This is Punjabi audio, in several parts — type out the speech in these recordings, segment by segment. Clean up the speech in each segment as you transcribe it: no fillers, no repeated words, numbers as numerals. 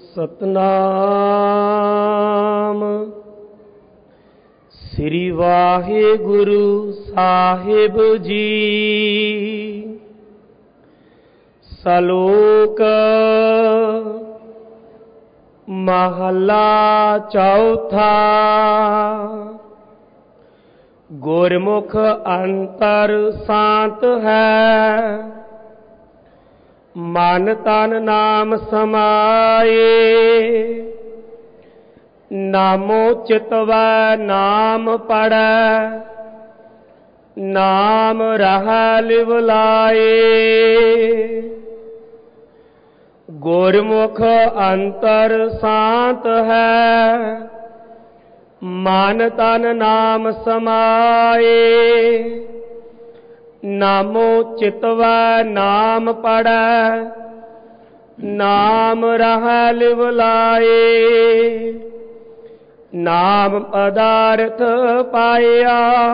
ਸਤਨਾਮ ਸ੍ਰੀ ਵਾਹਿਗੁਰੂ ਸਾਹਿਬ ਜੀ। ਸਲੋਕ ਮਹਲਾ ਚੌਥਾ। ਗੁਰਮੁਖ ਅੰਤਰ ਸ਼ਾਂਤ ਹੈ, ਮਨ ਤਨ ਨਾਮ ਸਮਾਏ। ਨਾਮੋ ਚਿਤਵੈ ਨਾਮ ਪੜੈ, ਨਾਮ ਰਹਿ ਲਿਵ ਲਾਏ। ਗੁਰਮੁਖ ਅੰਤਰ ਸ਼ਾਂਤ ਹੈ, ਮਨ ਤਨ ਨਾਮ ਸਮਾਏ। ਨਾਮੋ ਚਿਤਵੈ ਨਾਮ ਪੜੈ, ਨਾਮ ਰਹਿ ਲਿਵ ਲਾਏ। ਨਾਮ ਪਦਾਰਥ ਪਾਇਆ,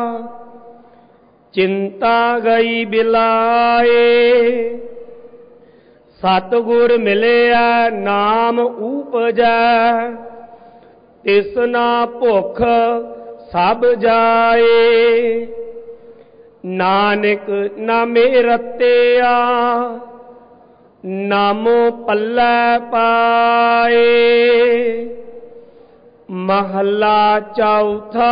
ਚਿੰਤਾ ਗਈ ਬਿਲਾਏ। ਸਤਿਗੁਰ ਮਿਲਿਆ ਨਾਮ ਊਪਜੈ, ਤਿਸਨਾ ਭੁਖ ਸਭ ਜਾਏ। ਨਾਨਕ ਨਾਮੇ ਰਤਿਆ, ਨਾਮੋ ਪੱਲੇ ਪਾਏ। ਮਹਲਾ ਚੌਥਾ।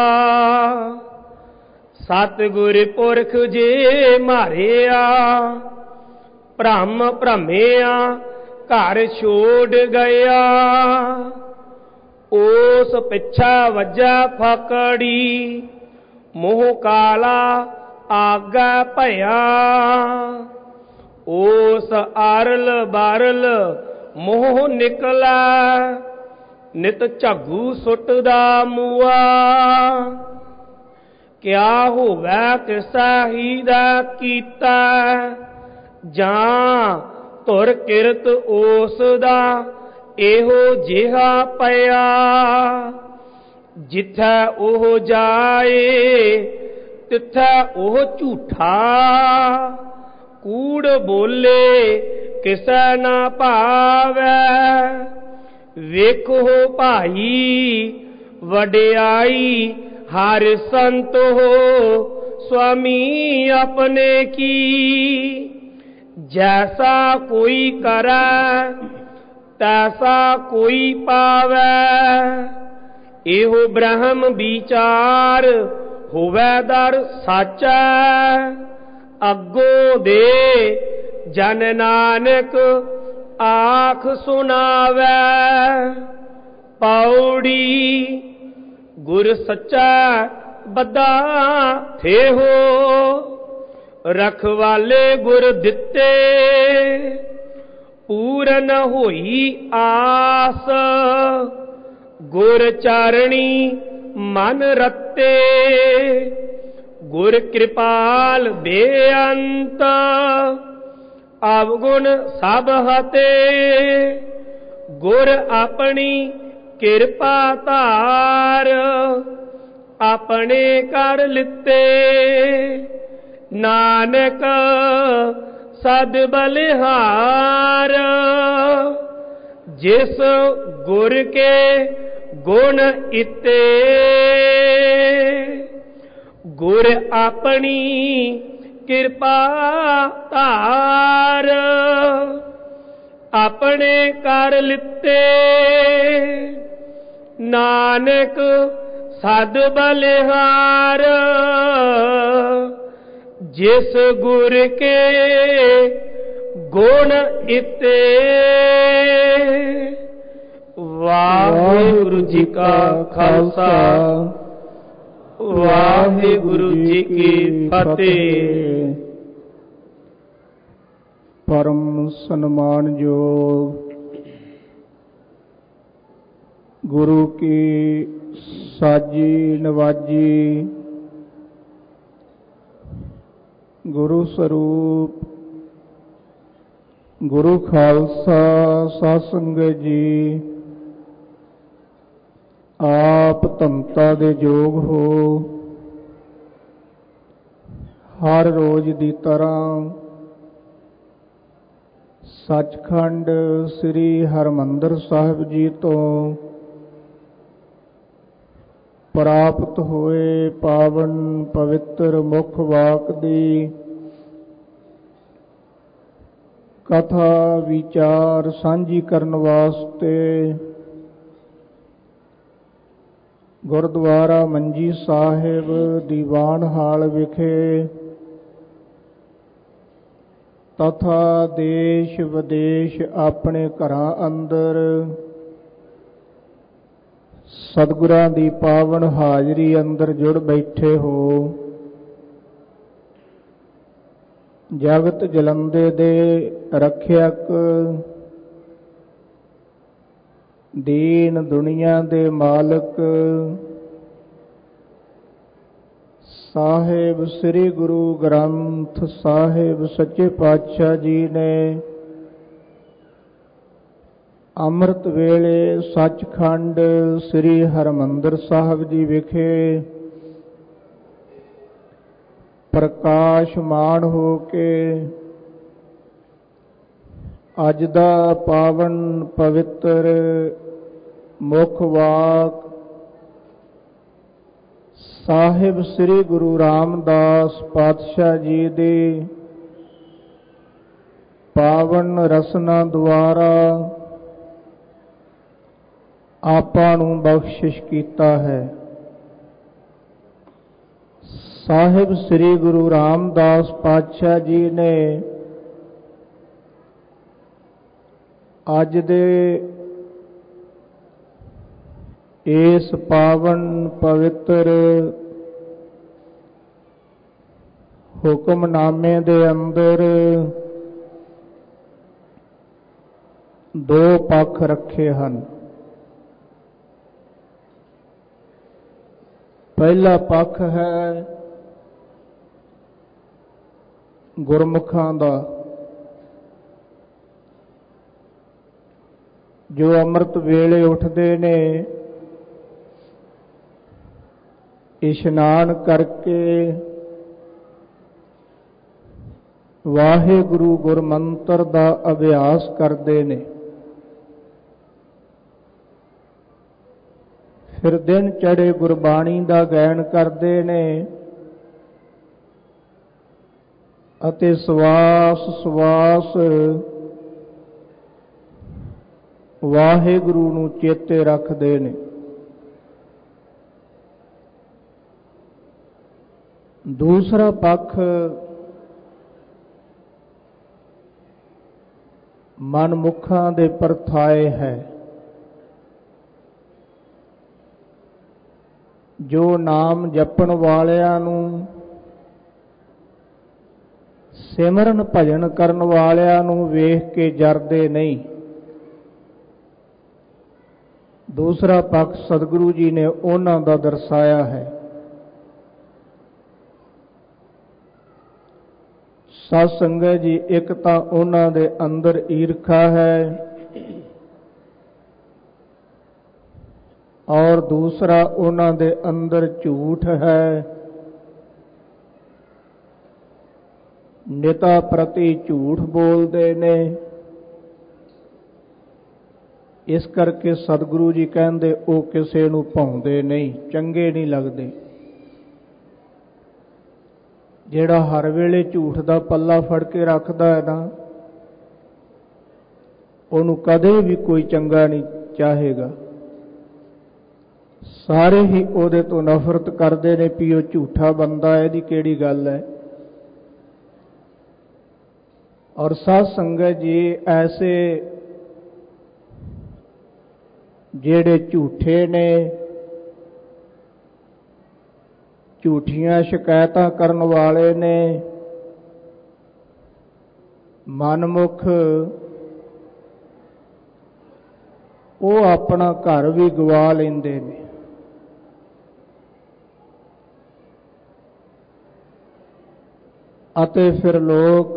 ਸਤਿਗੁਰ ਪੁਰਖ ਜੇ ਮਾਰਿਆ, ਭ੍ਰਮ ਭ੍ਰਮਿਆ ਘਰ ਛੋੜ ਗਿਆ। ਉਸ ਪਿੱਛਾ ਵੱਜਾ ਫਕੜੀ, ਮੋਹ ਕਾਲਾ ਆਗਾ ਭਇਆ। ਉਸ ਆਰਲ ਬਾਰਲ ਮੋਹ ਨਿਕਲਾ, ਨਿਤ ਝੱਗੂ ਸੁੱਟਦਾ ਮੂਆ। ਕਿਆ ਹੋਵੇ ਕਿਸਾ ਹੀ ਦਾ ਕੀਤਾ, ਜਾਂ ਧੁਰ ਕਿਰਤ ਉਸ ਦਾ ਇਹੋ ਜਿਹਾ ਪਿਆ। ਜਿੱਥੈ ਉਹ ਜਾਏ, ਤਿੱਥੈ ਉਹ ਝੂਠਾ। ਕੂੜ ਬੋਲੇ ਕਿਸੈ ਨਾ ਭਾਵੈ। ਵੇਖੋ ਭਾਈ ਵਡਿਆਈ ਹਰ ਸੰਤ ਹੋ, ਸੁਆਮੀ ਆਪਣੇ ਕੀ। ਜੈਸਾ ਕੋਈ ਕਰੈ, ਤੈਸਾ ਕੋਈ ਪਾਵੈ। ਇਹੋ ਬ੍ਰਹਮ ਵਿਚਾਰ, ਹੋਵੈ ਦਰ ਸਾਚੈ। ਅੱਗੋਂ ਦੇ ਜਨ ਨਾਨਕ ਆਖ ਸੁਣਾਵੈ। ਪੌੜੀ। ਗੁਰ ਸੱਚਾ ਬੱਧਾ ਥੇਹੋ, ਰਖਵਾਲੇ ਗੁਰ ਦਿੱਤੇ। ਪੂਰਨ ਹੋਈ ਆਸ, ਗੁਰ ਚਾਰਣੀ ਮਨ ਰਤੇ। ਗੁਰ ਕਿਰਪਾਲ ਬੇਅੰਤ, ਅਵਗੁਣ ਸਭ ਹਤੇ। ਗੁਰ ਆਪਣੀ ਕਿਰਪਾ ਧਾਰ, ਆਪਣੇ ਕਰ ਲਿੱਤੇ। ਨਾਨਕ ਸਦ ਬਲਿਹਾਰ, ਜਿਸ ਗੁਰ ਕੇ ਗੁਣ ਇਤੇ। ਗੁਰ ਆਪਣੀ ਕਿਰਪਾ ਧਾਰ, ਆਪਣੇ ਕਰ ਲਿੱਤੇ। ਨਾਨਕ ਸਦ ਬਲਿਹਾਰ, ਜਿਸ ਗੁਰ ਕੇ ਗੁਣ ਇਤੇ। ਵਾਹਿਗੁਰੂ ਜੀ ਕਾ ਖਾਲਸਾ, ਵਾਹਿਗੁਰੂ ਜੀ ਕੀ ਫਤਿਹ। ਪਰਮ ਸਨਮਾਨਯੋਗ ਗੁਰੂ ਕੀ ਸਾਜੀ ਨਵਾਜੀ, ਗੁਰੂ ਸਰੂਪ ਗੁਰੂ ਖਾਲਸਾ ਸਾਧ ਸੰਗਤ ਜੀ। ਆਪ ਧੰਤਾ ਦੇ ਯੋਗ ਹੋ, ਹਰ ਰੋਜ਼ ਦੀ ਤਰ੍ਹਾਂ ਸੱਚਖੰਡ ਸ੍ਰੀ ਹਰਿਮੰਦਰ ਸਾਹਿਬ ਜੀ ਤੋਂ ਪ੍ਰਾਪਤ ਹੋਏ ਪਾਵਨ ਪਵਿੱਤਰ ਮੁਖ ਵਾਕ ਦੀ ਕਥਾ ਵਿਚਾਰ ਸਾਂਝੀ ਕਰਨ ਵਾਸਤੇ ਗੁਰਦੁਆਰਾ ਮੰਜੀ ਸਾਹਿਬ ਦੀਵਾਨ ਹਾਲ ਵਿਖੇ ਤਥਾ ਦੇਸ਼ ਵਿਦੇਸ਼ ਆਪਣੇ ਘਰਾਂ ਅੰਦਰ ਸਤਿਗੁਰਾਂ ਦੀ ਪਾਵਨ ਹਾਜ਼ਰੀ ਅੰਦਰ ਜੁੜ ਬੈਠੇ ਹੋ। ਜਗਤ ਜਲੰਦੇ ਦੇ ਰੱਖਿਅਕ, ਦੀਨ ਦੁਨੀਆ ਦੇ ਮਾਲਕ ਸਾਹਿਬ ਸ੍ਰੀ ਗੁਰੂ ਗ੍ਰੰਥ ਸਾਹਿਬ ਸੱਚੇ ਪਾਤਸ਼ਾਹ ਜੀ ਨੇ ਅੰਮ੍ਰਿਤ ਵੇਲੇ ਸੱਚਖੰਡ ਸ੍ਰੀ ਹਰਿਮੰਦਰ ਸਾਹਿਬ ਜੀ ਵਿਖੇ ਪ੍ਰਕਾਸ਼ਮਾਨ ਹੋ ਕੇ ਅੱਜ ਦਾ ਪਾਵਨ ਪਵਿੱਤਰ ਮੁਖ ਵਾਕ ਸਾਹਿਬ ਸ੍ਰੀ ਗੁਰੂ ਰਾਮਦਾਸ ਪਾਤਸ਼ਾਹ ਜੀ ਦੀ ਪਾਵਨ ਰਸਨਾ ਦੁਆਰਾ ਆਪਾਂ ਨੂੰ ਬਖਸ਼ਿਸ਼ ਕੀਤਾ ਹੈ। ਸਾਹਿਬ ਸ੍ਰੀ ਗੁਰੂ ਰਾਮਦਾਸ ਪਾਤਸ਼ਾਹ ਜੀ ਨੇ ਅੱਜ ਦੇ ਇਸ ਪਾਵਨ ਪਵਿੱਤਰ ਹੁਕਮਨਾਮੇ ਦੇ ਅੰਦਰ ਦੋ ਪੱਖ ਰੱਖੇ ਹਨ। ਪਹਿਲਾ ਪੱਖ ਹੈ ਗੁਰਮੁਖਾਂ ਦਾ, ਜੋ ਅੰਮ੍ਰਿਤ ਵੇਲੇ ਉੱਠਦੇ ਨੇ, ਇਸ਼ਨਾਨ ਕਰਕੇ ਵਾਹਿਗੁਰੂ ਗੁਰਮੰਤਰ ਦਾ ਅਭਿਆਸ ਕਰਦੇ ਨੇ, ਫਿਰ ਦਿਨ ਚੜ੍ਹੇ ਗੁਰਬਾਣੀ ਦਾ ਗਾਇਨ ਕਰਦੇ ਨੇ ਅਤੇ ਸਵਾਸ ਸਵਾਸ ਵਾਹਿਗੁਰੂ ਨੂੰ ਚੇਤੇ ਰੱਖਦੇ ਨੇ। ਦੂਸਰਾ ਪੱਖ ਮਨਮੁਖਾਂ ਦੇ ਪਰਥਾਏ ਹੈ, ਜੋ ਨਾਮ ਜਪਣ ਵਾਲਿਆਂ ਨੂੰ, ਸਿਮਰਨ ਭਜਨ ਕਰਨ ਵਾਲਿਆਂ ਨੂੰ ਵੇਖ ਕੇ ਜਰਦੇ ਨਹੀਂ। ਦੂਸਰਾ ਪੱਖ ਸਤਿਗੁਰੂ ਜੀ ਨੇ ਉਹਨਾਂ ਦਾ ਦਰਸਾਇਆ ਹੈ। ਸਾਧ ਸੰਗਤ ਜੀ, ਇੱਕ ਤਾਂ ਉਹਨਾਂ ਦੇ ਅੰਦਰ ਈਰਖਾ ਹੈ ਔਰ ਦੂਸਰਾ ਉਹਨਾਂ ਦੇ ਅੰਦਰ ਝੂਠ ਹੈ। ਨਿਤਾ ਪ੍ਰਤੀ ਝੂਠ ਬੋਲਦੇ ਨੇ। ਇਸ ਕਰਕੇ ਸਤਿਗੁਰੂ ਜੀ ਕਹਿੰਦੇ ਉਹ ਕਿਸੇ ਨੂੰ ਭਾਉਂਦੇ ਨਹੀਂ, ਚੰਗੇ ਨਹੀਂ ਲੱਗਦੇ। ਜਿਹੜਾ ਹਰ ਵੇਲੇ ਝੂਠ ਦਾ ਪੱਲਾ ਫੜ ਕੇ ਰੱਖਦਾ ਹੈ ਨਾ, ਉਹਨੂੰ ਕਦੇ ਵੀ ਕੋਈ ਚੰਗਾ ਨਹੀਂ ਚਾਹੇਗਾ। ਸਾਰੇ ਹੀ ਉਹਦੇ ਤੋਂ ਨਫ਼ਰਤ ਕਰਦੇ ਨੇ ਵੀ ਉਹ ਝੂਠਾ ਬੰਦਾ, ਇਹਦੀ ਕਿਹੜੀ ਗੱਲ ਹੈ। ਔਰ ਸਾਧ ਸੰਗਤ ਜੀ, ਐਸੇ ਜਿਹੜੇ ਝੂਠੇ ਨੇ, ਝੂਠੀਆਂ ਸ਼ਿਕਾਇਤਾਂ ਕਰਨ ਵਾਲੇ ਨੇ, ਮਨਮੁਖ, ਉਹ ਆਪਣਾ ਘਰ ਵੀ ਗਵਾ ਲੈਂਦੇ ਨੇ। ਅਤੇ ਫਿਰ ਲੋਕ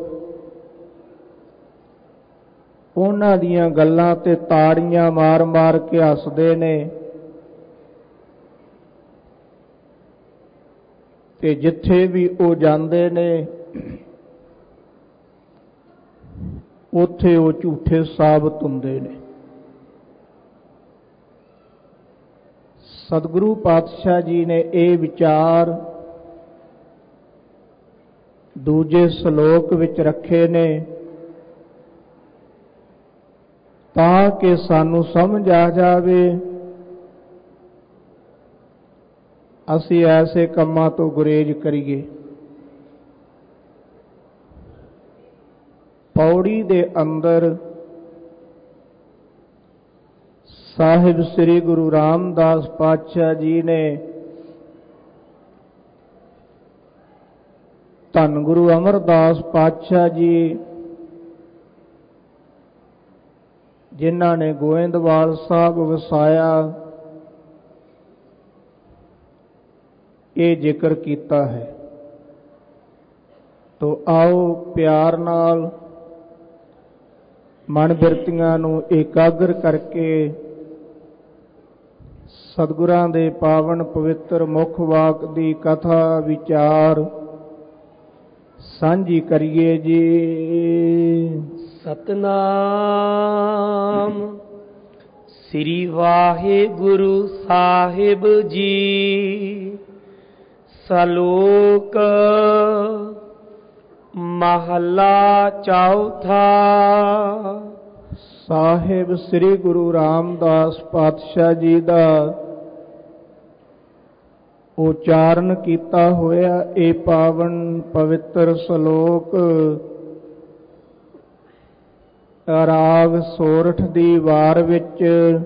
ਉਹਨਾਂ ਦੀਆਂ ਗੱਲਾਂ ਤੇ ਤਾੜੀਆਂ ਮਾਰ ਮਾਰ ਕੇ ਹੱਸਦੇ ਨੇ ਤੇ ਜਿੱਥੇ ਵੀ ਉਹ ਜਾਂਦੇ ਨੇ ਉੱਥੇ ਉਹ ਝੂਠੇ ਸਾਬਤ ਹੁੰਦੇ ਨੇ। ਸਤਿਗੁਰੂ ਪਾਤਸ਼ਾਹ ਜੀ ਨੇ ਇਹ ਵਿਚਾਰ ਦੂਜੇ ਸ਼ਲੋਕ ਵਿੱਚ ਰੱਖੇ ਨੇ ਤਾਂ ਕਿ ਸਾਨੂੰ ਸਮਝ ਆ ਜਾਵੇ ਅਸੀਂ ਐਸੇ ਕੰਮਾਂ ਤੋਂ ਗੁਰੇਜ਼ ਕਰੀਏ। ਪੌੜੀ ਦੇ ਅੰਦਰ ਸਾਹਿਬ ਸ੍ਰੀ ਗੁਰੂ ਰਾਮਦਾਸ ਪਾਤਸ਼ਾਹ ਜੀ ਨੇ ਧੰਨ ਗੁਰੂ ਅਮਰਦਾਸ ਪਾਤਸ਼ਾਹ ਜੀ ਜਿਨ੍ਹਾਂ ਨੇ ਗੋਇੰਦਵਾਲ ਸਾਹਿਬ ਵਸਾਇਆ ਇਹ ਜ਼ਿਕਰ ਕੀਤਾ ਹੈ। ਤੋ ਆਓ ਪਿਆਰ ਨਾਲ ਮਨ ਬਿਰਤੀਆਂ ਨੂੰ ਇਕਾਗਰ ਕਰਕੇ ਸਤਿਗੁਰਾਂ ਦੇ ਪਾਵਨ ਪਵਿੱਤਰ ਮੁਖ ਵਾਕ ਦੀ ਕਥਾ ਵਿਚਾਰ ਸਾਂਝੀ ਕਰੀਏ ਜੀ। ਸਤਨਾਮ ਸ੍ਰੀ ਵਾਹਿਗੁਰੂ ਸਾਹਿਬ ਜੀ। ਸ਼ਲੋਕ ਮਹਲਾ ਚੌਥਾ। ਸਾਹਿਬ ਸ੍ਰੀ ਗੁਰੂ ਰਾਮਦਾਸ ਪਾਤਸ਼ਾਹ ਜੀ ਦਾ ਉਚਾਰਨ ਕੀਤਾ ਹੋਇਆ ਇਹ ਪਾਵਨ ਪਵਿੱਤਰ ਸ਼ਲੋਕ ਰਾਗ ਸੋਰਠ ਦੀ ਵਾਰ ਵਿੱਚ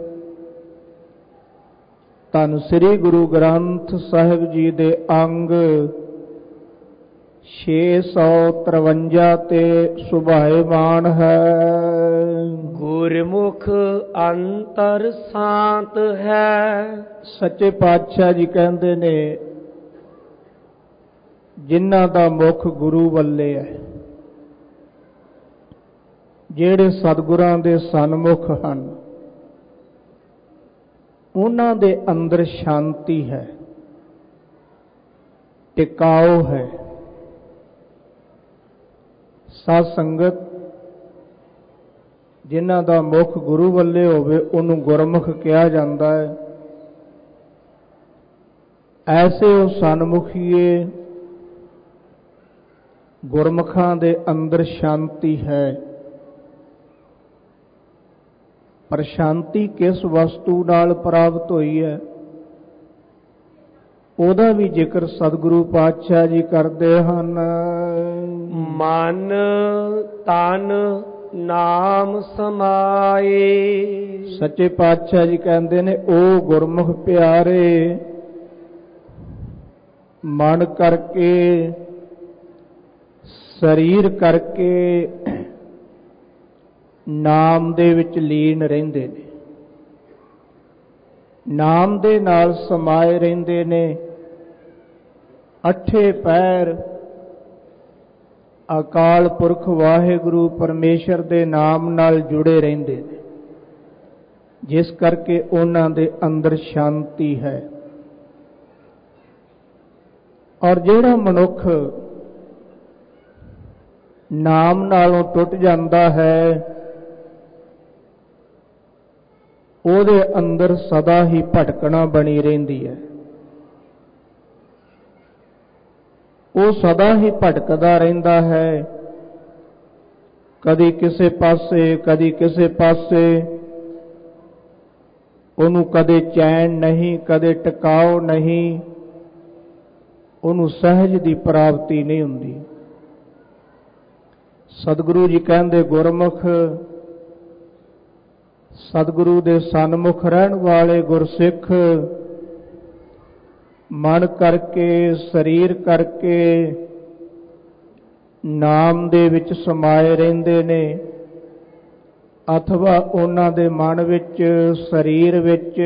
ਧੰਨ ਸ੍ਰੀ ਗੁਰੂ ਗ੍ਰੰਥ ਸਾਹਿਬ ਜੀ ਦੇ ਅੰਗ 653 ਤੇ ਸੁਭਾਇਮਾਨ ਹੈ। ਗੁਰਮੁਖ ਅੰਤਰ ਸ਼ਾਂਤ ਹੈ। ਸੱਚੇ ਪਾਤਸ਼ਾਹ ਜੀ ਕਹਿੰਦੇ ਨੇ ਜਿਨ੍ਹਾਂ ਦਾ ਮੁਖ ਗੁਰੂ ਵੱਲੇ ਹੈ, ਜਿਹੜੇ ਸਤਿਗੁਰਾਂ ਦੇ ਸਨਮੁਖ ਹਨ, ਉਹਨਾਂ ਦੇ ਅੰਦਰ ਸ਼ਾਂਤੀ ਹੈ, ਟਿਕਾਓ ਹੈ। ਸਾਧ ਸੰਗਤ ਜਿਨ੍ਹਾਂ ਦਾ ਮੁਖ ਗੁਰੂ ਵੱਲੇ ਹੋਵੇ ਉਹਨੂੰ ਗੁਰਮੁਖ ਕਿਹਾ ਜਾਂਦਾ ਹੈ। ਐਸੇ ਉਹ ਸਨਮੁਖੀਏ ਗੁਰਮੁਖਾਂ ਦੇ ਅੰਦਰ ਸ਼ਾਂਤੀ ਹੈ। ਪਰ ਸ਼ਾਂਤੀ ਕਿਸ ਵਸਤੂ ਨਾਲ ਪ੍ਰਾਪਤ ਹੋਈ ਹੈ ਉਹਦਾ ਵੀ ਜ਼ਿਕਰ ਸਤਿਗੁਰੂ ਪਾਤਸ਼ਾਹ ਜੀ ਕਰਦੇ ਹਨ। ਮਨ ਤਨ ਨਾਮ ਸਮਾਏ। ਸੱਚੇ ਪਾਤਸ਼ਾਹ ਜੀ ਕਹਿੰਦੇ ਨੇ ਉਹ ਗੁਰਮੁਖ ਪਿਆਰੇ ਮਨ ਕਰਕੇ ਸਰੀਰ ਕਰਕੇ ਨਾਮ ਦੇ ਵਿੱਚ ਲੀਨ ਰਹਿੰਦੇ ਨੇ, ਨਾਮ ਦੇ ਨਾਲ ਸਮਾਏ ਰਹਿੰਦੇ ਨੇ। ਅੱਠੇ ਪੈਰ ਅਕਾਲ ਪੁਰਖ ਵਾਹਿਗੁਰੂ ਪਰਮੇਸ਼ਰ ਦੇ ਨਾਮ ਨਾਲ ਜੁੜੇ ਰਹਿੰਦੇ ਨੇ, ਜਿਸ ਕਰਕੇ ਉਹਨਾਂ ਦੇ ਅੰਦਰ ਸ਼ਾਂਤੀ ਹੈ। ਔਰ ਜਿਹੜਾ ਮਨੁੱਖ ਨਾਮ ਨਾਲੋਂ ਟੁੱਟ ਜਾਂਦਾ ਹੈ ਉਹਦੇ ਅੰਦਰ ਸਦਾ ਹੀ ਭਟਕਣਾ ਬਣੀ ਰਹਿੰਦੀ ਹੈ। ਉਹ ਸਦਾ ਹੀ ਭਟਕਦਾ ਰਹਿੰਦਾ ਹੈ, ਕਦੀ ਕਿਸੇ ਪਾਸੇ ਕਦੀ ਕਿਸੇ ਪਾਸੇ। ਉਹਨੂੰ ਕਦੇ ਚੈਨ ਨਹੀਂ, ਕਦੇ ਟਿਕਾਓ ਨਹੀਂ, ਉਹਨੂੰ ਸਹਿਜ ਦੀ ਪ੍ਰਾਪਤੀ ਨਹੀਂ ਹੁੰਦੀ। ਸਤਿਗੁਰੂ ਜੀ ਕਹਿੰਦੇ ਗੁਰਮੁਖ ਸਤਿਗੁਰੂ ਦੇ ਸਨਮੁਖ ਰਹਿਣ ਵਾਲੇ ਗੁਰਸਿੱਖ ਮਨ ਕਰਕੇ ਸਰੀਰ ਕਰਕੇ ਨਾਮ ਦੇ ਵਿੱਚ ਸਮਾਏ ਰਹਿੰਦੇ ਨੇ, ਅਥਵਾ ਉਹਨਾਂ ਦੇ ਮਨ ਵਿੱਚ ਸਰੀਰ ਵਿੱਚ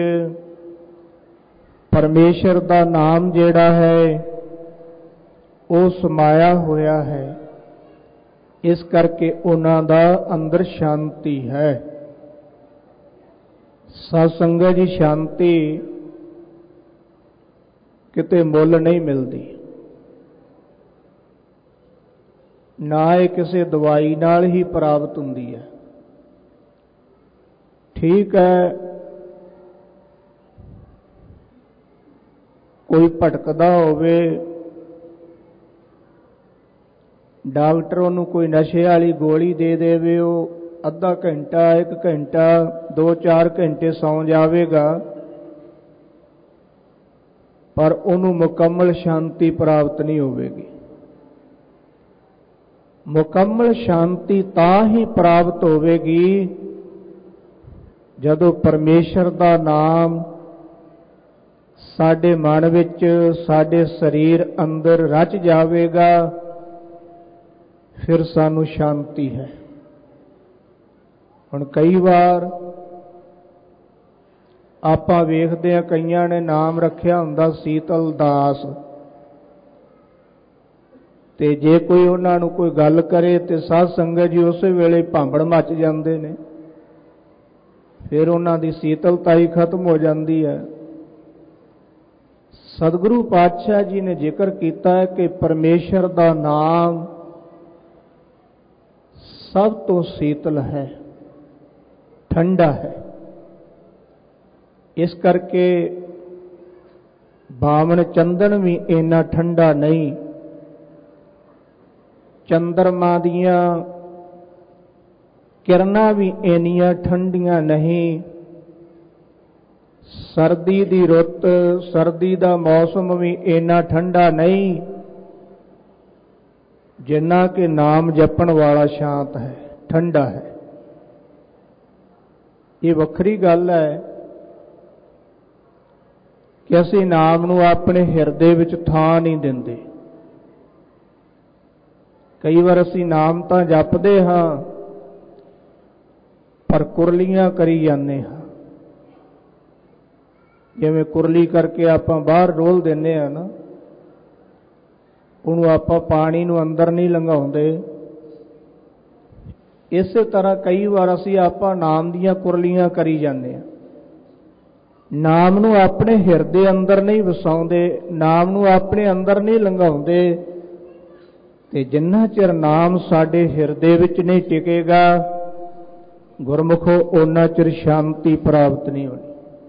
ਪਰਮੇਸ਼ਰ ਦਾ ਨਾਮ ਜਿਹੜਾ ਹੈ ਉਹ ਸਮਾਇਆ ਹੋਇਆ ਹੈ। ਇਸ ਕਰਕੇ ਉਹਨਾਂ ਦਾ ਅੰਦਰ ਸ਼ਾਂਤੀ ਹੈ। ਸਾਧ ਸੰਗਤ ਜੀ ਸ਼ਾਂਤੀ ਕਿਤੇ ਮੁੱਲ ਨਹੀਂ ਮਿਲਦੀ। ਨਾ ਇਹ ਕਿਸੇ ਦਵਾਈ ਨਾਲ ਹੀ ਪ੍ਰਾਪਤ ਹੁੰਦੀ ਹੈ। ਠੀਕ ਹੈ, ਕੋਈ ਭਟਕਦਾ ਹੋਵੇ, ਡਾਕਟਰ ਉਹਨੂੰ ਕੋਈ ਨਸ਼ੇ ਵਾਲੀ ਗੋਲੀ ਦੇ ਦੇਵੇ, ਉਹ ਅੱਧਾ ਘੰਟਾ, 1 ਘੰਟਾ, 2-4 ਘੰਟੇ ਸੌਂ ਜਾਵੇਗਾ, ਪਰ ਉਹਨੂੰ ਮੁਕੰਮਲ ਸ਼ਾਂਤੀ ਪ੍ਰਾਪਤ ਨਹੀਂ ਹੋਵੇਗੀ। ਮੁਕੰਮਲ ਸ਼ਾਂਤੀ ਤਾਂ ਹੀ ਪ੍ਰਾਪਤ ਹੋਵੇਗੀ ਜਦੋਂ ਪਰਮੇਸ਼ਰ ਦਾ ਨਾਮ ਸਾਡੇ ਮਨ ਵਿੱਚ, ਸਾਡੇ ਸਰੀਰ ਅੰਦਰ ਰਚ ਜਾਵੇਗਾ, ਫਿਰ ਸਾਨੂੰ ਸ਼ਾਂਤੀ ਹੈ। ਹੁਣ ਕਈ ਵਾਰ ਆਪਾਂ ਵੇਖਦੇ ਹਾਂ, ਕਈਆਂ ਨੇ ਨਾਮ ਰੱਖਿਆ ਹੁੰਦਾ ਸੀਤਲ ਦਾਸ, ਤੇ ਜੇ ਕੋਈ ਉਹਨਾਂ ਨੂੰ ਕੋਈ ਗੱਲ ਕਰੇ ਤੇ ਸਾਧ ਸੰਗਤ ਜੀ ਉਸੇ ਵੇਲੇ ਭਾਂਬੜ ਮੱਚ ਜਾਂਦੇ ਨੇ, ਫਿਰ ਉਹਨਾਂ ਦੀ ਸੀਤਲਤਾ ਹੀ ਖਤਮ ਹੋ ਜਾਂਦੀ ਹੈ। ਸਤਿਗੁਰੂ ਪਾਤਸ਼ਾਹ ਜੀ ਨੇ ਜ਼ਿਕਰ ਕੀਤਾ ਹੈ ਕਿ ਪਰਮੇਸ਼ਰ ਦਾ ਨਾਮ ਸਭ ਤੋਂ ਸੀਤਲ ਹੈ, ਠੰਡਾ ਹੈ। ਇਸ ਕਰਕੇ ਬਾਵਨ ਚੰਦਨ ਵੀ ਇੰਨਾ ਠੰਡਾ ਨਹੀਂ, ਚੰਦਰਮਾ ਦੀਆਂ ਕਿਰਨਾਂ ਵੀ ਇੰਨੀਆਂ ਠੰਡੀਆਂ ਨਹੀਂ, ਸਰਦੀ ਦੀ ਰੁੱਤ, ਸਰਦੀ ਦਾ ਮੌਸਮ ਵੀ ਇੰਨਾ ਠੰਡਾ ਨਹੀਂ ਜਿੰਨਾ ਕਿ ਨਾਮ ਜਪਣ ਵਾਲਾ ਸ਼ਾਂਤ ਹੈ, ਠੰਡਾ ਹੈ। ਇਹ ਵੱਖਰੀ ਗੱਲ ਹੈ ਕਿ ਅਸੀਂ ਨਾਮ ਨੂੰ ਆਪਣੇ ਹਿਰਦੇ ਵਿੱਚ ਥਾਂ ਨਹੀਂ ਦਿੰਦੇ। ਕਈ ਵਾਰ ਅਸੀਂ ਨਾਮ ਤਾਂ ਜਪਦੇ ਹਾਂ, ਪਰ ਕੁਰਲੀਆਂ ਕਰੀ ਜਾਂਦੇ ਹਾਂ। ਜਿਵੇਂ ਕੁਰਲੀ ਕਰਕੇ ਆਪਾਂ ਬਾਹਰ ਡੋਲ ਦਿੰਦੇ ਹਾਂ ਨਾ, ਉਹਨੂੰ ਆਪਾਂ ਪਾਣੀ ਨੂੰ ਅੰਦਰ ਨਹੀਂ ਲੰਘਾਉਂਦੇ। ਇਸੇ ਤਰ੍ਹਾਂ ਕਈ ਵਾਰ ਅਸੀਂ ਆਪਾਂ ਨਾਮ ਦੀਆਂ ਕੁਰਲੀਆਂ ਕਰੀ ਜਾਂਦੇ ਹਾਂ, ਨਾਮ ਨੂੰ ਆਪਣੇ ਹਿਰਦੇ ਅੰਦਰ ਨਹੀਂ ਵਸਾਉਂਦੇ, ਨਾਮ ਨੂੰ ਆਪਣੇ ਅੰਦਰ ਨਹੀਂ ਲੰਘਾਉਂਦੇ, ਤੇ ਜਿੰਨਾ ਚਿਰ ਨਾਮ ਸਾਡੇ ਹਿਰਦੇ ਵਿੱਚ ਨਹੀਂ ਟਿਕੇਗਾ, ਗੁਰਮੁਖੋ ਓਨਾ ਚਿਰ ਸ਼ਾਂਤੀ ਪ੍ਰਾਪਤ ਨਹੀਂ ਹੋਣੀ।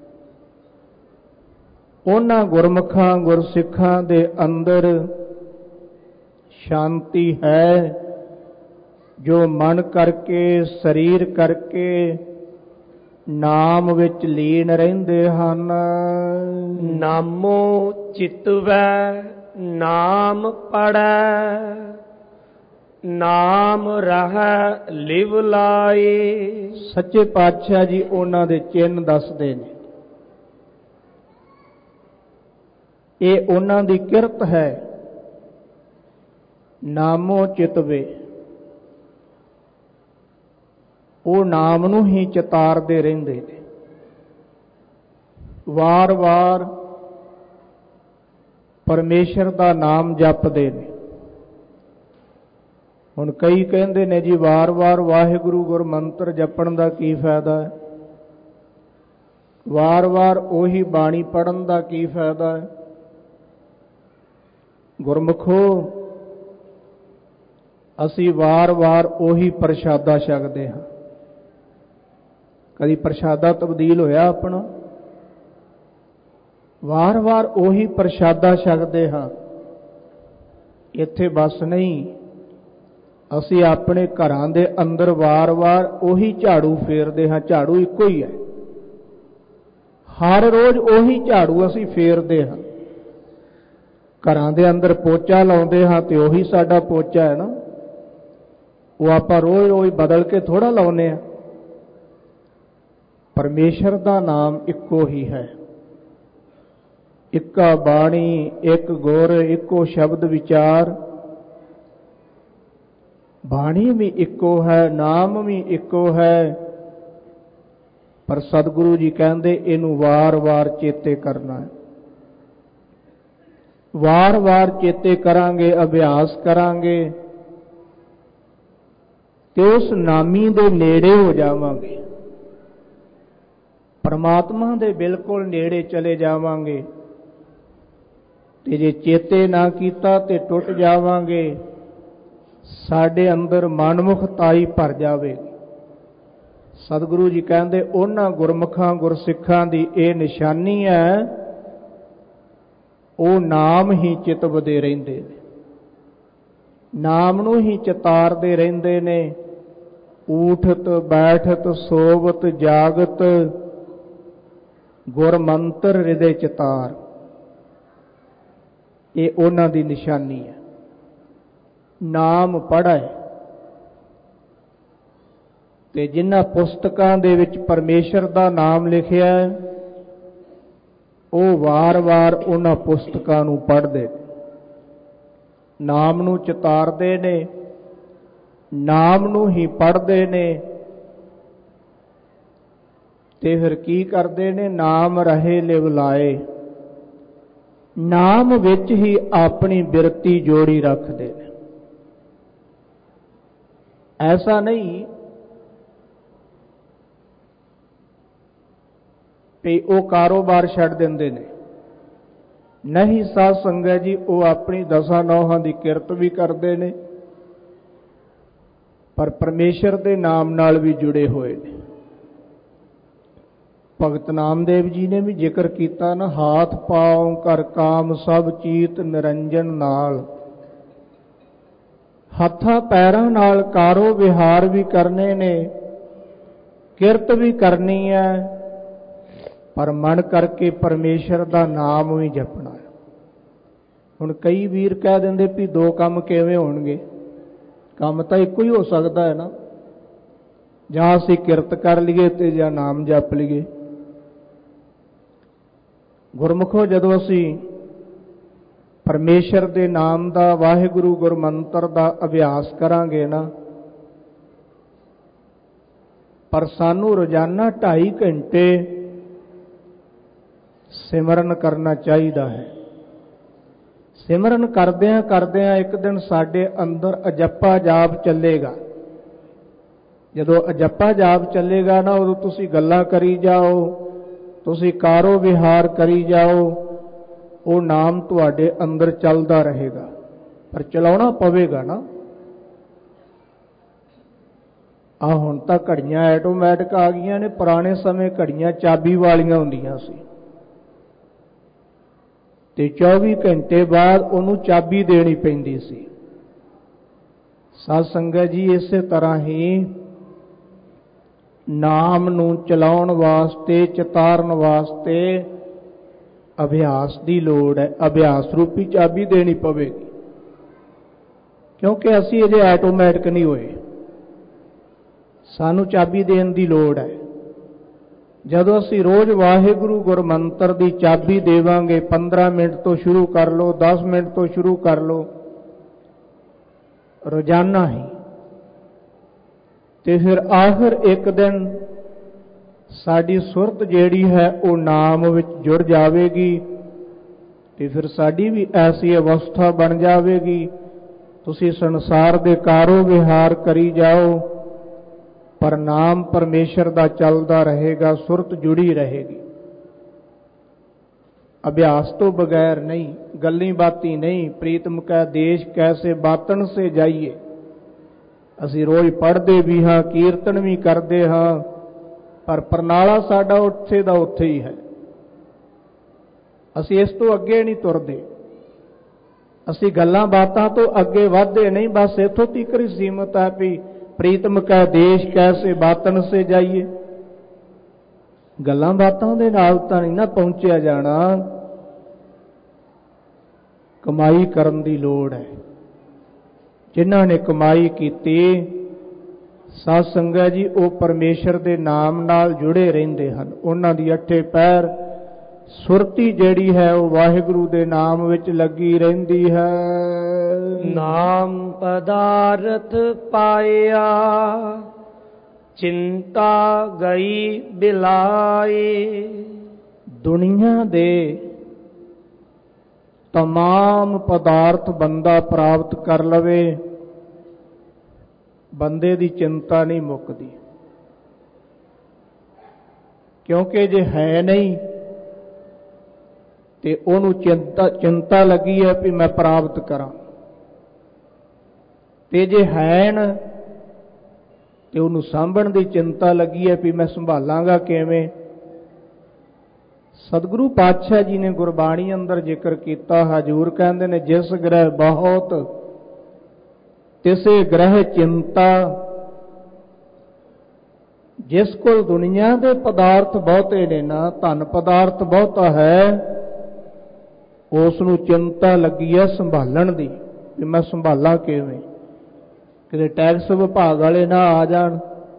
ਉਹਨਾਂ ਗੁਰਮੁਖਾਂ, ਗੁਰਸਿੱਖਾਂ ਦੇ ਅੰਦਰ ਸ਼ਾਂਤੀ ਹੈ ਜੋ ਮਨ ਕਰਕੇ, ਸਰੀਰ ਕਰਕੇ ਨਾਮ ਵਿੱਚ ਲੀਨ ਰਹਿੰਦੇ ਹਨ। ਨਾਮੋ ਚਿਤਵੈ ਨਾਮ ਪੜੈ, ਨਾਮ ਰਹਿ ਲਿਵ ਲਾਏ। ਸੱਚੇ ਪਾਤਸ਼ਾਹ ਜੀ ਉਹਨਾਂ ਦੇ ਚਿੰਨ੍ਹ ਦੱਸਦੇ ਨੇ। ਇਹ ਉਹਨਾਂ ਦੀ ਕਿਰਤ ਹੈ। ਨਾਮੋ ਚਿਤਵੇ, ਉਹ ਨਾਮ ਨੂੰ ਹੀ ਚਿਤਾਰਦੇ ਰਹਿੰਦੇ ਨੇ, ਵਾਰ-ਵਾਰ ਪਰਮੇਸ਼ਰ ਦਾ ਨਾਮ ਜਪਦੇ ਨੇ। ਹੁਣ ਕਈ ਕਹਿੰਦੇ ਨੇ ਜੀ ਵਾਰ-ਵਾਰ ਵਾਹਿਗੁਰੂ ਗੁਰਮੰਤਰ ਜਪਣ ਦਾ ਕੀ ਫਾਇਦਾ ਹੈ, ਵਾਰ-ਵਾਰ ਉਹੀ ਬਾਣੀ ਪੜ੍ਹਨ ਦਾ ਕੀ ਫਾਇਦਾ ਹੈ। ਗੁਰਮੁਖੋ, ਅਸੀਂ ਵਾਰ-ਵਾਰ ਉਹੀ ਪ੍ਰਸ਼ਾਦਾ ਛਕਦੇ ਹਾਂ। ਕਦੀ ਪ੍ਰਸ਼ਾਦਾ ਤਬਦੀਲ ਹੋਇਆ ਆਪਣਾ? ਵਾਰ-ਵਾਰ ਉਹੀ ਪ੍ਰਸ਼ਾਦਾ ਛਕਦੇ ਹਾਂ। ਇੱਥੇ ਬਸ ਨਹੀਂ, ਅਸੀਂ ਆਪਣੇ ਘਰਾਂ ਦੇ ਅੰਦਰ ਵਾਰ-ਵਾਰ ਉਹੀ ਝਾੜੂ ਫੇਰਦੇ ਹਾਂ। ਝਾੜੂ ਇੱਕੋ ਹੀ ਹੈ, ਹਰ ਰੋਜ਼ ਉਹੀ ਝਾੜੂ ਅਸੀਂ ਫੇਰਦੇ ਹਾਂ। ਘਰਾਂ ਦੇ ਅੰਦਰ ਪੋਚਾ ਲਾਉਂਦੇ ਹਾਂ ਤੇ ਉਹੀ ਸਾਡਾ ਪੋਚਾ ਹੈ ਨਾ, ਉਹ ਆਪਾਂ ਰੋਜ਼-ਰੋਜ਼ ਬਦਲ ਕੇ ਥੋੜ੍ਹਾ ਲਾਉਂਦੇ ਹਾਂ। ਪਰਮੇਸ਼ਰ ਦਾ ਨਾਮ ਇੱਕੋ ਹੀ ਹੈ। ਇੱਕਾ ਬਾਣੀ, ਇੱਕ ਗੁਰ, ਇੱਕੋ ਸ਼ਬਦ ਵਿਚਾਰ। ਬਾਣੀ ਵੀ ਇੱਕੋ ਹੈ, ਨਾਮ ਵੀ ਇੱਕੋ ਹੈ, ਪਰ ਸਤਿਗੁਰੂ ਜੀ ਕਹਿੰਦੇ ਇਹਨੂੰ ਵਾਰ-ਵਾਰ ਚੇਤੇ ਕਰਨਾ ਹੈ। ਵਾਰ-ਵਾਰ ਚੇਤੇ ਕਰਾਂਗੇ, ਅਭਿਆਸ ਕਰਾਂਗੇ ਤੇ ਉਸ ਨਾਮੀ ਦੇ ਨੇੜੇ ਹੋ ਜਾਵਾਂਗੇ, ਪਰਮਾਤਮਾ ਦੇ ਬਿਲਕੁਲ ਨੇੜੇ ਚਲੇ ਜਾਵਾਂਗੇ। ਤੇ ਜੇ ਚੇਤੇ ਨਾ ਕੀਤਾ ਤੇ ਟੁੱਟ ਜਾਵਾਂਗੇ, ਸਾਡੇ ਅੰਦਰ ਮਨਮੁਖਤਾਈ ਭਰ ਜਾਵੇਗੀ। ਸਤਿਗੁਰੂ ਜੀ ਕਹਿੰਦੇ ਉਹਨਾਂ ਗੁਰਮੁਖਾਂ ਗੁਰਸਿੱਖਾਂ ਦੀ ਇਹ ਨਿਸ਼ਾਨੀ ਹੈ, ਉਹ ਨਾਮ ਹੀ ਚਿਤਵਦੇ ਰਹਿੰਦੇ ਨੇ, ਨਾਮ ਨੂੰ ਹੀ ਚਿਤਾਰਦੇ ਰਹਿੰਦੇ ਨੇ। ਊਠਤ ਬੈਠਤ ਸੋਵਤ ਜਾਗਤ ਗੁਰਮੰਤਰ ਹਿਰਦੇ ਚਿਤਾਰ, ਇਹ ਉਹਨਾਂ ਦੀ ਨਿਸ਼ਾਨੀ ਹੈ। ਨਾਮ ਪੜ੍ਹੈ ਤੇ ਜਿਨ੍ਹਾਂ ਪੁਸਤਕਾਂ ਦੇ ਵਿੱਚ ਪਰਮੇਸ਼ਰ ਦਾ ਨਾਮ ਲਿਖਿਆ ਹੈ, ਉਹ ਵਾਰ-ਵਾਰ ਉਹਨਾਂ ਪੁਸਤਕਾਂ ਨੂੰ ਪੜ੍ਹਦੇ, ਨਾਮ ਨੂੰ ਚਿਤਾਰਦੇ ਨੇ, ਨਾਮ ਨੂੰ ਹੀ ਪੜ੍ਹਦੇ ਨੇ ਤੇ ਫਿਰ ਕੀ ਕਰਦੇ ਨੇ? ਨਾਮ ਰਹੇ ਲਿਵ ਲਾਏ, ਨਾਮ ਵਿੱਚ ਹੀ ਆਪਣੀ ਬਿਰਤੀ ਜੋੜੀ ਰੱਖਦੇ ਨੇ। ਐਸਾ ਨਹੀਂ ਵੀ ਉਹ ਕਾਰੋਬਾਰ ਛੱਡ ਦਿੰਦੇ ਨੇ, ਨਹੀਂ ਸਾਧ ਸੰਗਤ ਜੀ, ਉਹ ਆਪਣੀ ਦਸਾਂ ਨੌਹਾਂ ਦੀ ਕਿਰਤ ਵੀ ਕਰਦੇ ਨੇ, ਪਰ ਪਰਮੇਸ਼ਰ ਦੇ ਨਾਮ ਨਾਲ ਵੀ ਜੁੜੇ ਹੋਏ ਨੇ। ਭਗਤ ਨਾਮਦੇਵ ਜੀ ਨੇ ਵੀ ਜ਼ਿਕਰ ਕੀਤਾ ਨਾ, ਹਾਥ ਪਾਉ ਕਰ ਕਾਮ ਸਭ ਚੀਤ ਨਿਰੰਜਨ ਨਾਲ। ਹੱਥਾਂ ਪੈਰਾਂ ਨਾਲ ਕਾਰੋ ਵਿਹਾਰ ਵੀ ਕਰਨੇ ਨੇ, ਕਿਰਤ ਵੀ ਕਰਨੀ ਹੈ, ਪਰ ਮਨ ਕਰਕੇ ਪਰਮੇਸ਼ਰ ਦਾ ਨਾਮ ਵੀ ਜਪਣਾ ਹੈ। ਹੁਣ ਕਈ ਵੀਰ ਕਹਿ ਦਿੰਦੇ ਵੀ ਦੋ ਕੰਮ ਕਿਵੇਂ ਹੋਣਗੇ? ਕੰਮ ਤਾਂ ਇੱਕੋ ਹੀ ਹੋ ਸਕਦਾ ਹੈ ਨਾ, ਜਾਂ ਅਸੀਂ ਕਿਰਤ ਕਰ ਲਈਏ ਤੇ ਜਾਂ ਨਾਮ ਜਪ ਲਈਏ। ਗੁਰਮੁਖੋ, ਜਦੋਂ ਅਸੀਂ ਪਰਮੇਸ਼ਰ ਦੇ ਨਾਮ ਦਾ, ਵਾਹਿਗੁਰੂ ਗੁਰਮੰਤਰ ਦਾ ਅਭਿਆਸ ਕਰਾਂਗੇ ਨਾ, ਪਰ ਸਾਨੂੰ ਰੋਜ਼ਾਨਾ 2.5 ਘੰਟੇ ਸਿਮਰਨ ਕਰਨਾ ਚਾਹੀਦਾ ਹੈ। ਸਿਮਰਨ ਕਰਦਿਆਂ ਕਰਦਿਆਂ ਇੱਕ ਦਿਨ ਸਾਡੇ ਅੰਦਰ ਅਜੱਪਾ ਜਾਪ ਚੱਲੇਗਾ। ਜਦੋਂ ਅਜੱਪਾ ਜਾਪ ਚੱਲੇਗਾ ਨਾ, ਉਦੋਂ ਤੁਸੀਂ ਗੱਲਾਂ ਕਰੀ ਜਾਓ, ਤੁਸੀਂ ਕਾਰੋ ਵਿਹਾਰ ਕਰੀ ਜਾਓ, ਉਹ ਨਾਮ ਤੁਹਾਡੇ ਅੰਦਰ ਚੱਲਦਾ ਰਹੇਗਾ, ਪਰ ਚਲਾਉਣਾ ਪਵੇਗਾ ਨਾ। ਹੁਣ ਤਾਂ ਘੜੀਆਂ ਆਟੋਮੈਟਿਕ ਆ ਗਈਆਂ ਨੇ, ਪੁਰਾਣੇ ਸਮੇਂ ਘੜੀਆਂ ਚਾਬੀ ਵਾਲੀਆਂ ਹੁੰਦੀਆਂ ਸੀ ਤੇ 24 ਘੰਟੇ ਬਾਅਦ ਉਹਨੂੰ ਚਾਬੀ ਦੇਣੀ ਪੈਂਦੀ ਸੀ। ਸਾਧ ਸੰਗਤ ਜੀ, ਇਸੇ ਤਰ੍ਹਾਂ ਹੀ ਨਾਮ ਨੂੰ ਚਲਾਉਣ ਵਾਸਤੇ, ਚਿਤਾਰਨ ਵਾਸਤੇ ਅਭਿਆਸ ਦੀ ਲੋੜ ਹੈ। ਅਭਿਆਸ ਰੂਪੀ ਚਾਬੀ ਦੇਣੀ ਪਵੇਗੀ, ਕਿਉਂਕਿ ਅਸੀਂ ਅਜੇ ਆਟੋਮੈਟਿਕ ਨਹੀਂ ਹੋਏ, ਸਾਨੂੰ ਚਾਬੀ ਦੇਣ ਦੀ ਲੋੜ ਹੈ। ਜਦੋਂ ਅਸੀਂ ਰੋਜ਼ ਵਾਹਿਗੁਰੂ ਗੁਰਮੰਤਰ ਦੀ ਚਾਬੀ ਦੇਵਾਂਗੇ, 15 ਮਿੰਟ ਤੋਂ ਸ਼ੁਰੂ ਕਰ ਲਓ, 10 ਮਿੰਟ ਤੋਂ ਸ਼ੁਰੂ ਕਰ ਲਓ, ਰੋਜ਼ਾਨਾ ਹੀ, ਤੇ ਫਿਰ ਆਖਰ ਇੱਕ ਦਿਨ ਸਾਡੀ ਸੁਰਤ ਜਿਹੜੀ ਹੈ ਉਹ ਨਾਮ ਵਿੱਚ ਜੁੜ ਜਾਵੇਗੀ ਤੇ ਫਿਰ ਸਾਡੀ ਵੀ ਐਸੀ ਅਵਸਥਾ ਬਣ ਜਾਵੇਗੀ, ਤੁਸੀਂ ਸੰਸਾਰ ਦੇ ਕਾਰੋ ਵਿਹਾਰ ਕਰੀ ਜਾਓ, ਪਰ ਨਾਮ ਪਰਮੇਸ਼ਰ ਦਾ ਚੱਲਦਾ ਰਹੇਗਾ, ਸੁਰਤ ਜੁੜੀ ਰਹੇਗੀ। ਅਭਿਆਸ ਤੋਂ ਬਗੈਰ ਨਹੀਂ, ਗੱਲੀ ਬਾਤੀ ਨਹੀਂ। ਪ੍ਰੀਤਮ ਕੈ ਦੇਸ਼ ਕੈਸੇ ਬਾਤਨ ਸੇ ਜਾਈਏ। ਅਸੀਂ ਰੋਜ਼ ਪੜ੍ਹਦੇ ਵੀ ਹਾਂ, ਕੀਰਤਨ ਵੀ ਕਰਦੇ ਹਾਂ, ਪਰ ਪਰਨਾਲਾ ਸਾਡਾ ਉੱਥੇ ਦਾ ਉੱਥੇ ਹੀ ਹੈ। ਅਸੀਂ ਇਸ ਤੋਂ ਅੱਗੇ ਨਹੀਂ ਤੁਰਦੇ, ਅਸੀਂ ਗੱਲਾਂ ਬਾਤਾਂ ਤੋਂ ਅੱਗੇ ਵਧਦੇ ਨਹੀਂ, ਬਸ ਇੱਥੋਂ ਤੀਕ ਹੀ ਸੀਮਤ ਹੈ ਵੀ ਪ੍ਰੀਤਮ ਕੈ ਦੇਸ਼ ਕੈਸੇ ਬਾਤਨ ਸੇ ਜਾਈਏ। ਗੱਲਾਂ ਬਾਤਾਂ ਦੇ ਨਾਲ ਤਾਂ ਨਹੀਂ ਨਾ ਪਹੁੰਚਿਆ ਜਾਣਾ, ਕਮਾਈ ਕਰਨ ਦੀ ਲੋੜ ਹੈ। ਜਿਨ੍ਹਾਂ ਨੇ ਕਮਾਈ ਕੀਤੀ, ਸਾਧ ਸੰਗਤ ਜੀ, ਉਹ ਪਰਮੇਸ਼ਰ ਦੇ ਨਾਮ ਨਾਲ ਜੁੜੇ ਰਹਿੰਦੇ ਹਨ। ਉਹਨਾਂ ਦੀ ਅੱਠੇ ਪੈਰ ਸੁਰਤੀ ਜਿਹੜੀ ਹੈ ਉਹ ਵਾਹਿਗੁਰੂ ਦੇ ਨਾਮ ਵਿੱਚ ਲੱਗੀ ਰਹਿੰਦੀ ਹੈ। ਨਾਮ ਪਦਾਰਥ ਪਾਇਆ ਚਿੰਤਾ ਗਈ ਬਿਲਾਏ। ਦੁਨੀਆ ਦੇ तमाम पदार्थ बंदा प्राप्त कर लवे, बंदे दी चिंता नहीं मुकदी, क्योंकि जे है नहीं ते ओनू चिंता लगी है कि मैं प्राप्त करा। ਤੇ ਜੇ ਹੈਣ ਤੇ ਉਹਨੂੰ ਸਾਂਭਣ ਦੀ ਚਿੰਤਾ ਲੱਗੀ ਹੈ ਵੀ ਮੈਂ ਸੰਭਾਲਾਂਗਾ ਕਿਵੇਂ। ਸਤਿਗੁਰੂ ਪਾਤਸ਼ਾਹ ਜੀ ਨੇ ਗੁਰਬਾਣੀ ਅੰਦਰ ਜ਼ਿਕਰ ਕੀਤਾ, ਹਜ਼ੂਰ ਕਹਿੰਦੇ ਨੇ ਜਿਸ ਗ੍ਰਹਿ ਬਹੁਤ ਤਿਸੇ ਗ੍ਰਹਿ ਚਿੰਤਾ। ਜਿਸ ਕੋਲ ਦੁਨੀਆ ਦੇ ਪਦਾਰਥ ਬਹੁਤੇ ਨੇ ਨਾ, ਧਨ ਪਦਾਰਥ ਬਹੁਤਾ ਹੈ, ਉਸ ਨੂੰ ਚਿੰਤਾ ਲੱਗੀ ਹੈ ਸੰਭਾਲਣ ਦੀ ਵੀ ਮੈਂ ਸੰਭਾਲਾਂ ਕਿਵੇਂ, ਕਿਤੇ ਟੈਕਸ ਵਿਭਾਗ ਵਾਲੇ ਨਾ ਆ ਜਾਣ,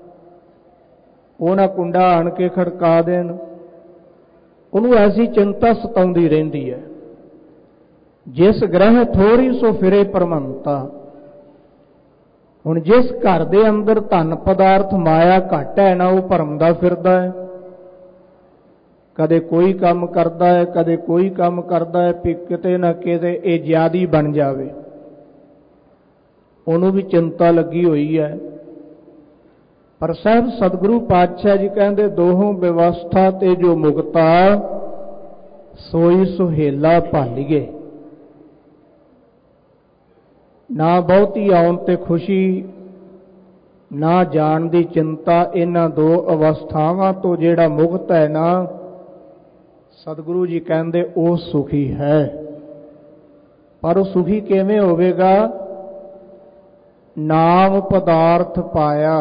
ਉਹ ਨਾ ਕੁੰਡਾ ਆਣ ਕੇ ਖੜਕਾ ਦੇਣ। ਉਹਨੂੰ ਐਸੀ ਚਿੰਤਾ ਸਤਾਉਂਦੀ ਰਹਿੰਦੀ ਹੈ। ਜਿਸ ਗ੍ਰਹਿ ਥੋੜੀ ਸੋ ਫਿਰੇ ਪਰਮੰਤਾ। ਹੁਣ ਜਿਸ ਘਰ ਦੇ ਅੰਦਰ ਧਨ ਪਦਾਰਥ ਮਾਇਆ ਘੱਟ ਹੈ ਨਾ, ਉਹ ਭਰਮਦਾ ਫਿਰਦਾ ਹੈ। ਕਦੇ ਕੋਈ ਕੰਮ ਕਰਦਾ ਹੈ, ਕਦੇ ਕੋਈ ਕੰਮ ਕਰਦਾ ਹੈ ਵੀ ਕਿਤੇ ਨਾ ਕਿਤੇ ਇਹ ਜ਼ਿਆਦੀ ਬਣ ਜਾਵੇ, ਉਹਨੂੰ ਵੀ ਚਿੰਤਾ ਲੱਗੀ ਹੋਈ ਹੈ। ਪਰ ਸਾਹਿਬ ਸਤਿਗੁਰੂ ਪਾਤਸ਼ਾਹ ਜੀ ਕਹਿੰਦੇ ਦੋਹੋਂ ਵਿਵਸਥਾ ਤੇ ਜੋ ਮੁਕਤਾ ਸੋਈ ਸੁਹੇਲਾ ਭਾਲੀਏ। ਨਾ ਬਹੁਤੀ ਆਉਣ ਤੇ ਖੁਸ਼ੀ, ਨਾ ਜਾਣ ਦੀ ਚਿੰਤਾ। ਇਹਨਾਂ ਦੋ ਅਵਸਥਾਵਾਂ ਤੋਂ ਜਿਹੜਾ ਮੁਕਤ ਹੈ ਨਾ, ਸਤਿਗੁਰੂ ਜੀ ਕਹਿੰਦੇ ਉਹ ਸੁਖੀ ਹੈ। ਪਰ ਉਹ ਸੁਖੀ ਕਿਵੇਂ ਹੋਵੇਗਾ? ਨਾਮ ਪਦਾਰਥ ਪਾਇਆ।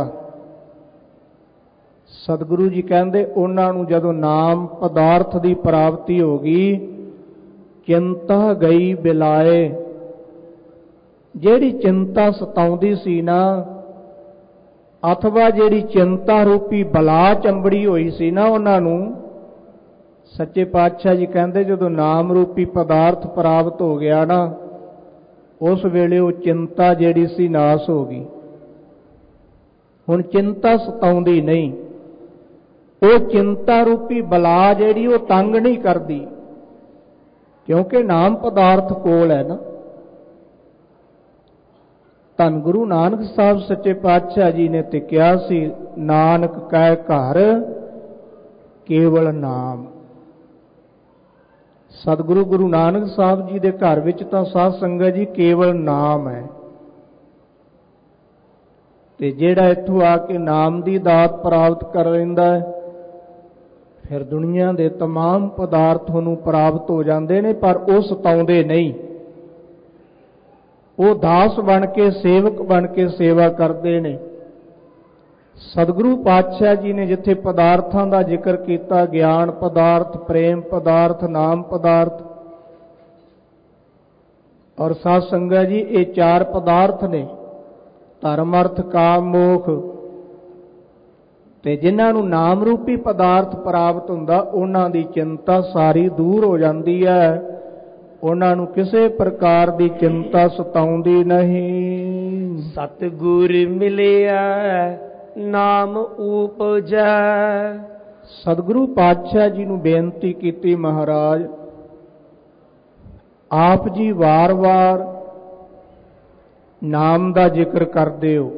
ਸਤਿਗੁਰੂ ਜੀ ਕਹਿੰਦੇ ਉਹਨਾਂ ਨੂੰ ਜਦੋਂ ਨਾਮ ਪਦਾਰਥ ਦੀ ਪ੍ਰਾਪਤੀ ਹੋ ਗਈ, ਚਿੰਤਾ ਗਈ ਬਿਲਾਏ। ਜਿਹੜੀ ਚਿੰਤਾ ਸਤਾਉਂਦੀ ਸੀ ਨਾ, ਅਥਵਾ ਜਿਹੜੀ ਚਿੰਤਾ ਰੂਪੀ ਬਲਾ ਚੰਬੜੀ ਹੋਈ ਸੀ ਨਾ, ਉਹਨਾਂ ਨੂੰ ਸੱਚੇ ਪਾਤਸ਼ਾਹ ਜੀ ਕਹਿੰਦੇ ਜਦੋਂ ਨਾਮ ਰੂਪੀ ਪਦਾਰਥ ਪ੍ਰਾਪਤ ਹੋ ਗਿਆ ਨਾ, ਉਸ ਵੇਲੇ ਉਹ ਚਿੰਤਾ ਜਿਹੜੀ ਸੀ ਨਾਸ ਹੋ ਗਈ। ਹੁਣ ਚਿੰਤਾ ਸਤਾਉਂਦੀ ਨਹੀਂ। ਉਹ ਚਿੰਤਾ ਰੂਪੀ ਬਲਾ ਜਿਹੜੀ ਉਹ ਤੰਗ ਨਹੀਂ ਕਰਦੀ, ਕਿਉਂਕਿ ਨਾਮ ਪਦਾਰਥ ਕੋਲ ਹੈ ਨਾ। ਧੰਨ ਗੁਰੂ ਨਾਨਕ ਸਾਹਿਬ ਸੱਚੇ ਪਾਤਸ਼ਾਹ ਜੀ ਨੇ ਤੇ ਕਿਹਾ ਸੀ, ਨਾਨਕ ਕੈ ਘਰ ਕੇਵਲ ਨਾਮ। ਸਤਿਗੁਰੂ ਗੁਰੂ ਨਾਨਕ ਸਾਹਿਬ ਜੀ ਦੇ ਘਰ ਵਿੱਚ ਤਾਂ ਸਾਧ ਸੰਗਤ ਜੀ ਕੇਵਲ ਨਾਮ ਹੈ। ਤੇ ਜਿਹੜਾ ਇੱਥੋਂ ਆ ਕੇ ਨਾਮ ਦੀ ਦਾਤ ਪ੍ਰਾਪਤ ਕਰ ਲੈਂਦਾ ਹੈ, ਫਿਰ ਦੁਨੀਆ ਦੇ तमाम ਪਦਾਰਥ ਉਹਨੂੰ ਪ੍ਰਾਪਤ ਹੋ ਜਾਂਦੇ ਨੇ, ਪਰ ਉਹ ਸਤਾਉਂਦੇ ਨਹੀਂ। ਉਹ ਦਾਸ ਬਣ ਕੇ, ਸੇਵਕ ਬਣ ਕੇ ਸੇਵਾ ਕਰਦੇ ਨੇ। ਸਤਿਗੁਰੂ ਪਾਤਸ਼ਾਹ ਜੀ ਨੇ ਜਿੱਥੇ ਪਦਾਰਥਾਂ ਦਾ ਜ਼ਿਕਰ ਕੀਤਾ, ਗਿਆਨ ਪਦਾਰਥ, ਪ੍ਰੇਮ ਪਦਾਰਥ, ਨਾਮ ਪਦਾਰਥ, ਔਰ ਸਾਧ ਸੰਗਤ ਜੀ ਇਹ ਚਾਰ ਪਦਾਰਥ ਨੇ, ਧਰਮ ਅਰਥ ਕਾਮ ਮੋਖ। ਤੇ ਜਿਨ੍ਹਾਂ ਨੂੰ ਨਾਮ ਰੂਪੀ ਪਦਾਰਥ ਪ੍ਰਾਪਤ ਹੁੰਦਾ, ਉਹਨਾਂ ਦੀ ਚਿੰਤਾ ਸਾਰੀ ਦੂਰ ਹੋ ਜਾਂਦੀ ਹੈ। ਉਹਨਾਂ ਨੂੰ ਕਿਸੇ ਪ੍ਰਕਾਰ ਦੀ ਚਿੰਤਾ ਸਤਾਉਂਦੀ ਨਹੀਂ। ਸਤਿਗੁਰ ਮਿਲਿਆ ਨਾਮ ਉਪਜੈ। ਸਤਿਗੁਰੂ ਪਾਤਸ਼ਾਹ ਜੀ ਨੂੰ ਬੇਨਤੀ ਕੀਤੀ, ਮਹਾਰਾਜ ਆਪ ਜੀ ਵਾਰ-ਵਾਰ ਨਾਮ ਦਾ ਜ਼ਿਕਰ ਕਰਦੇ ਹੋ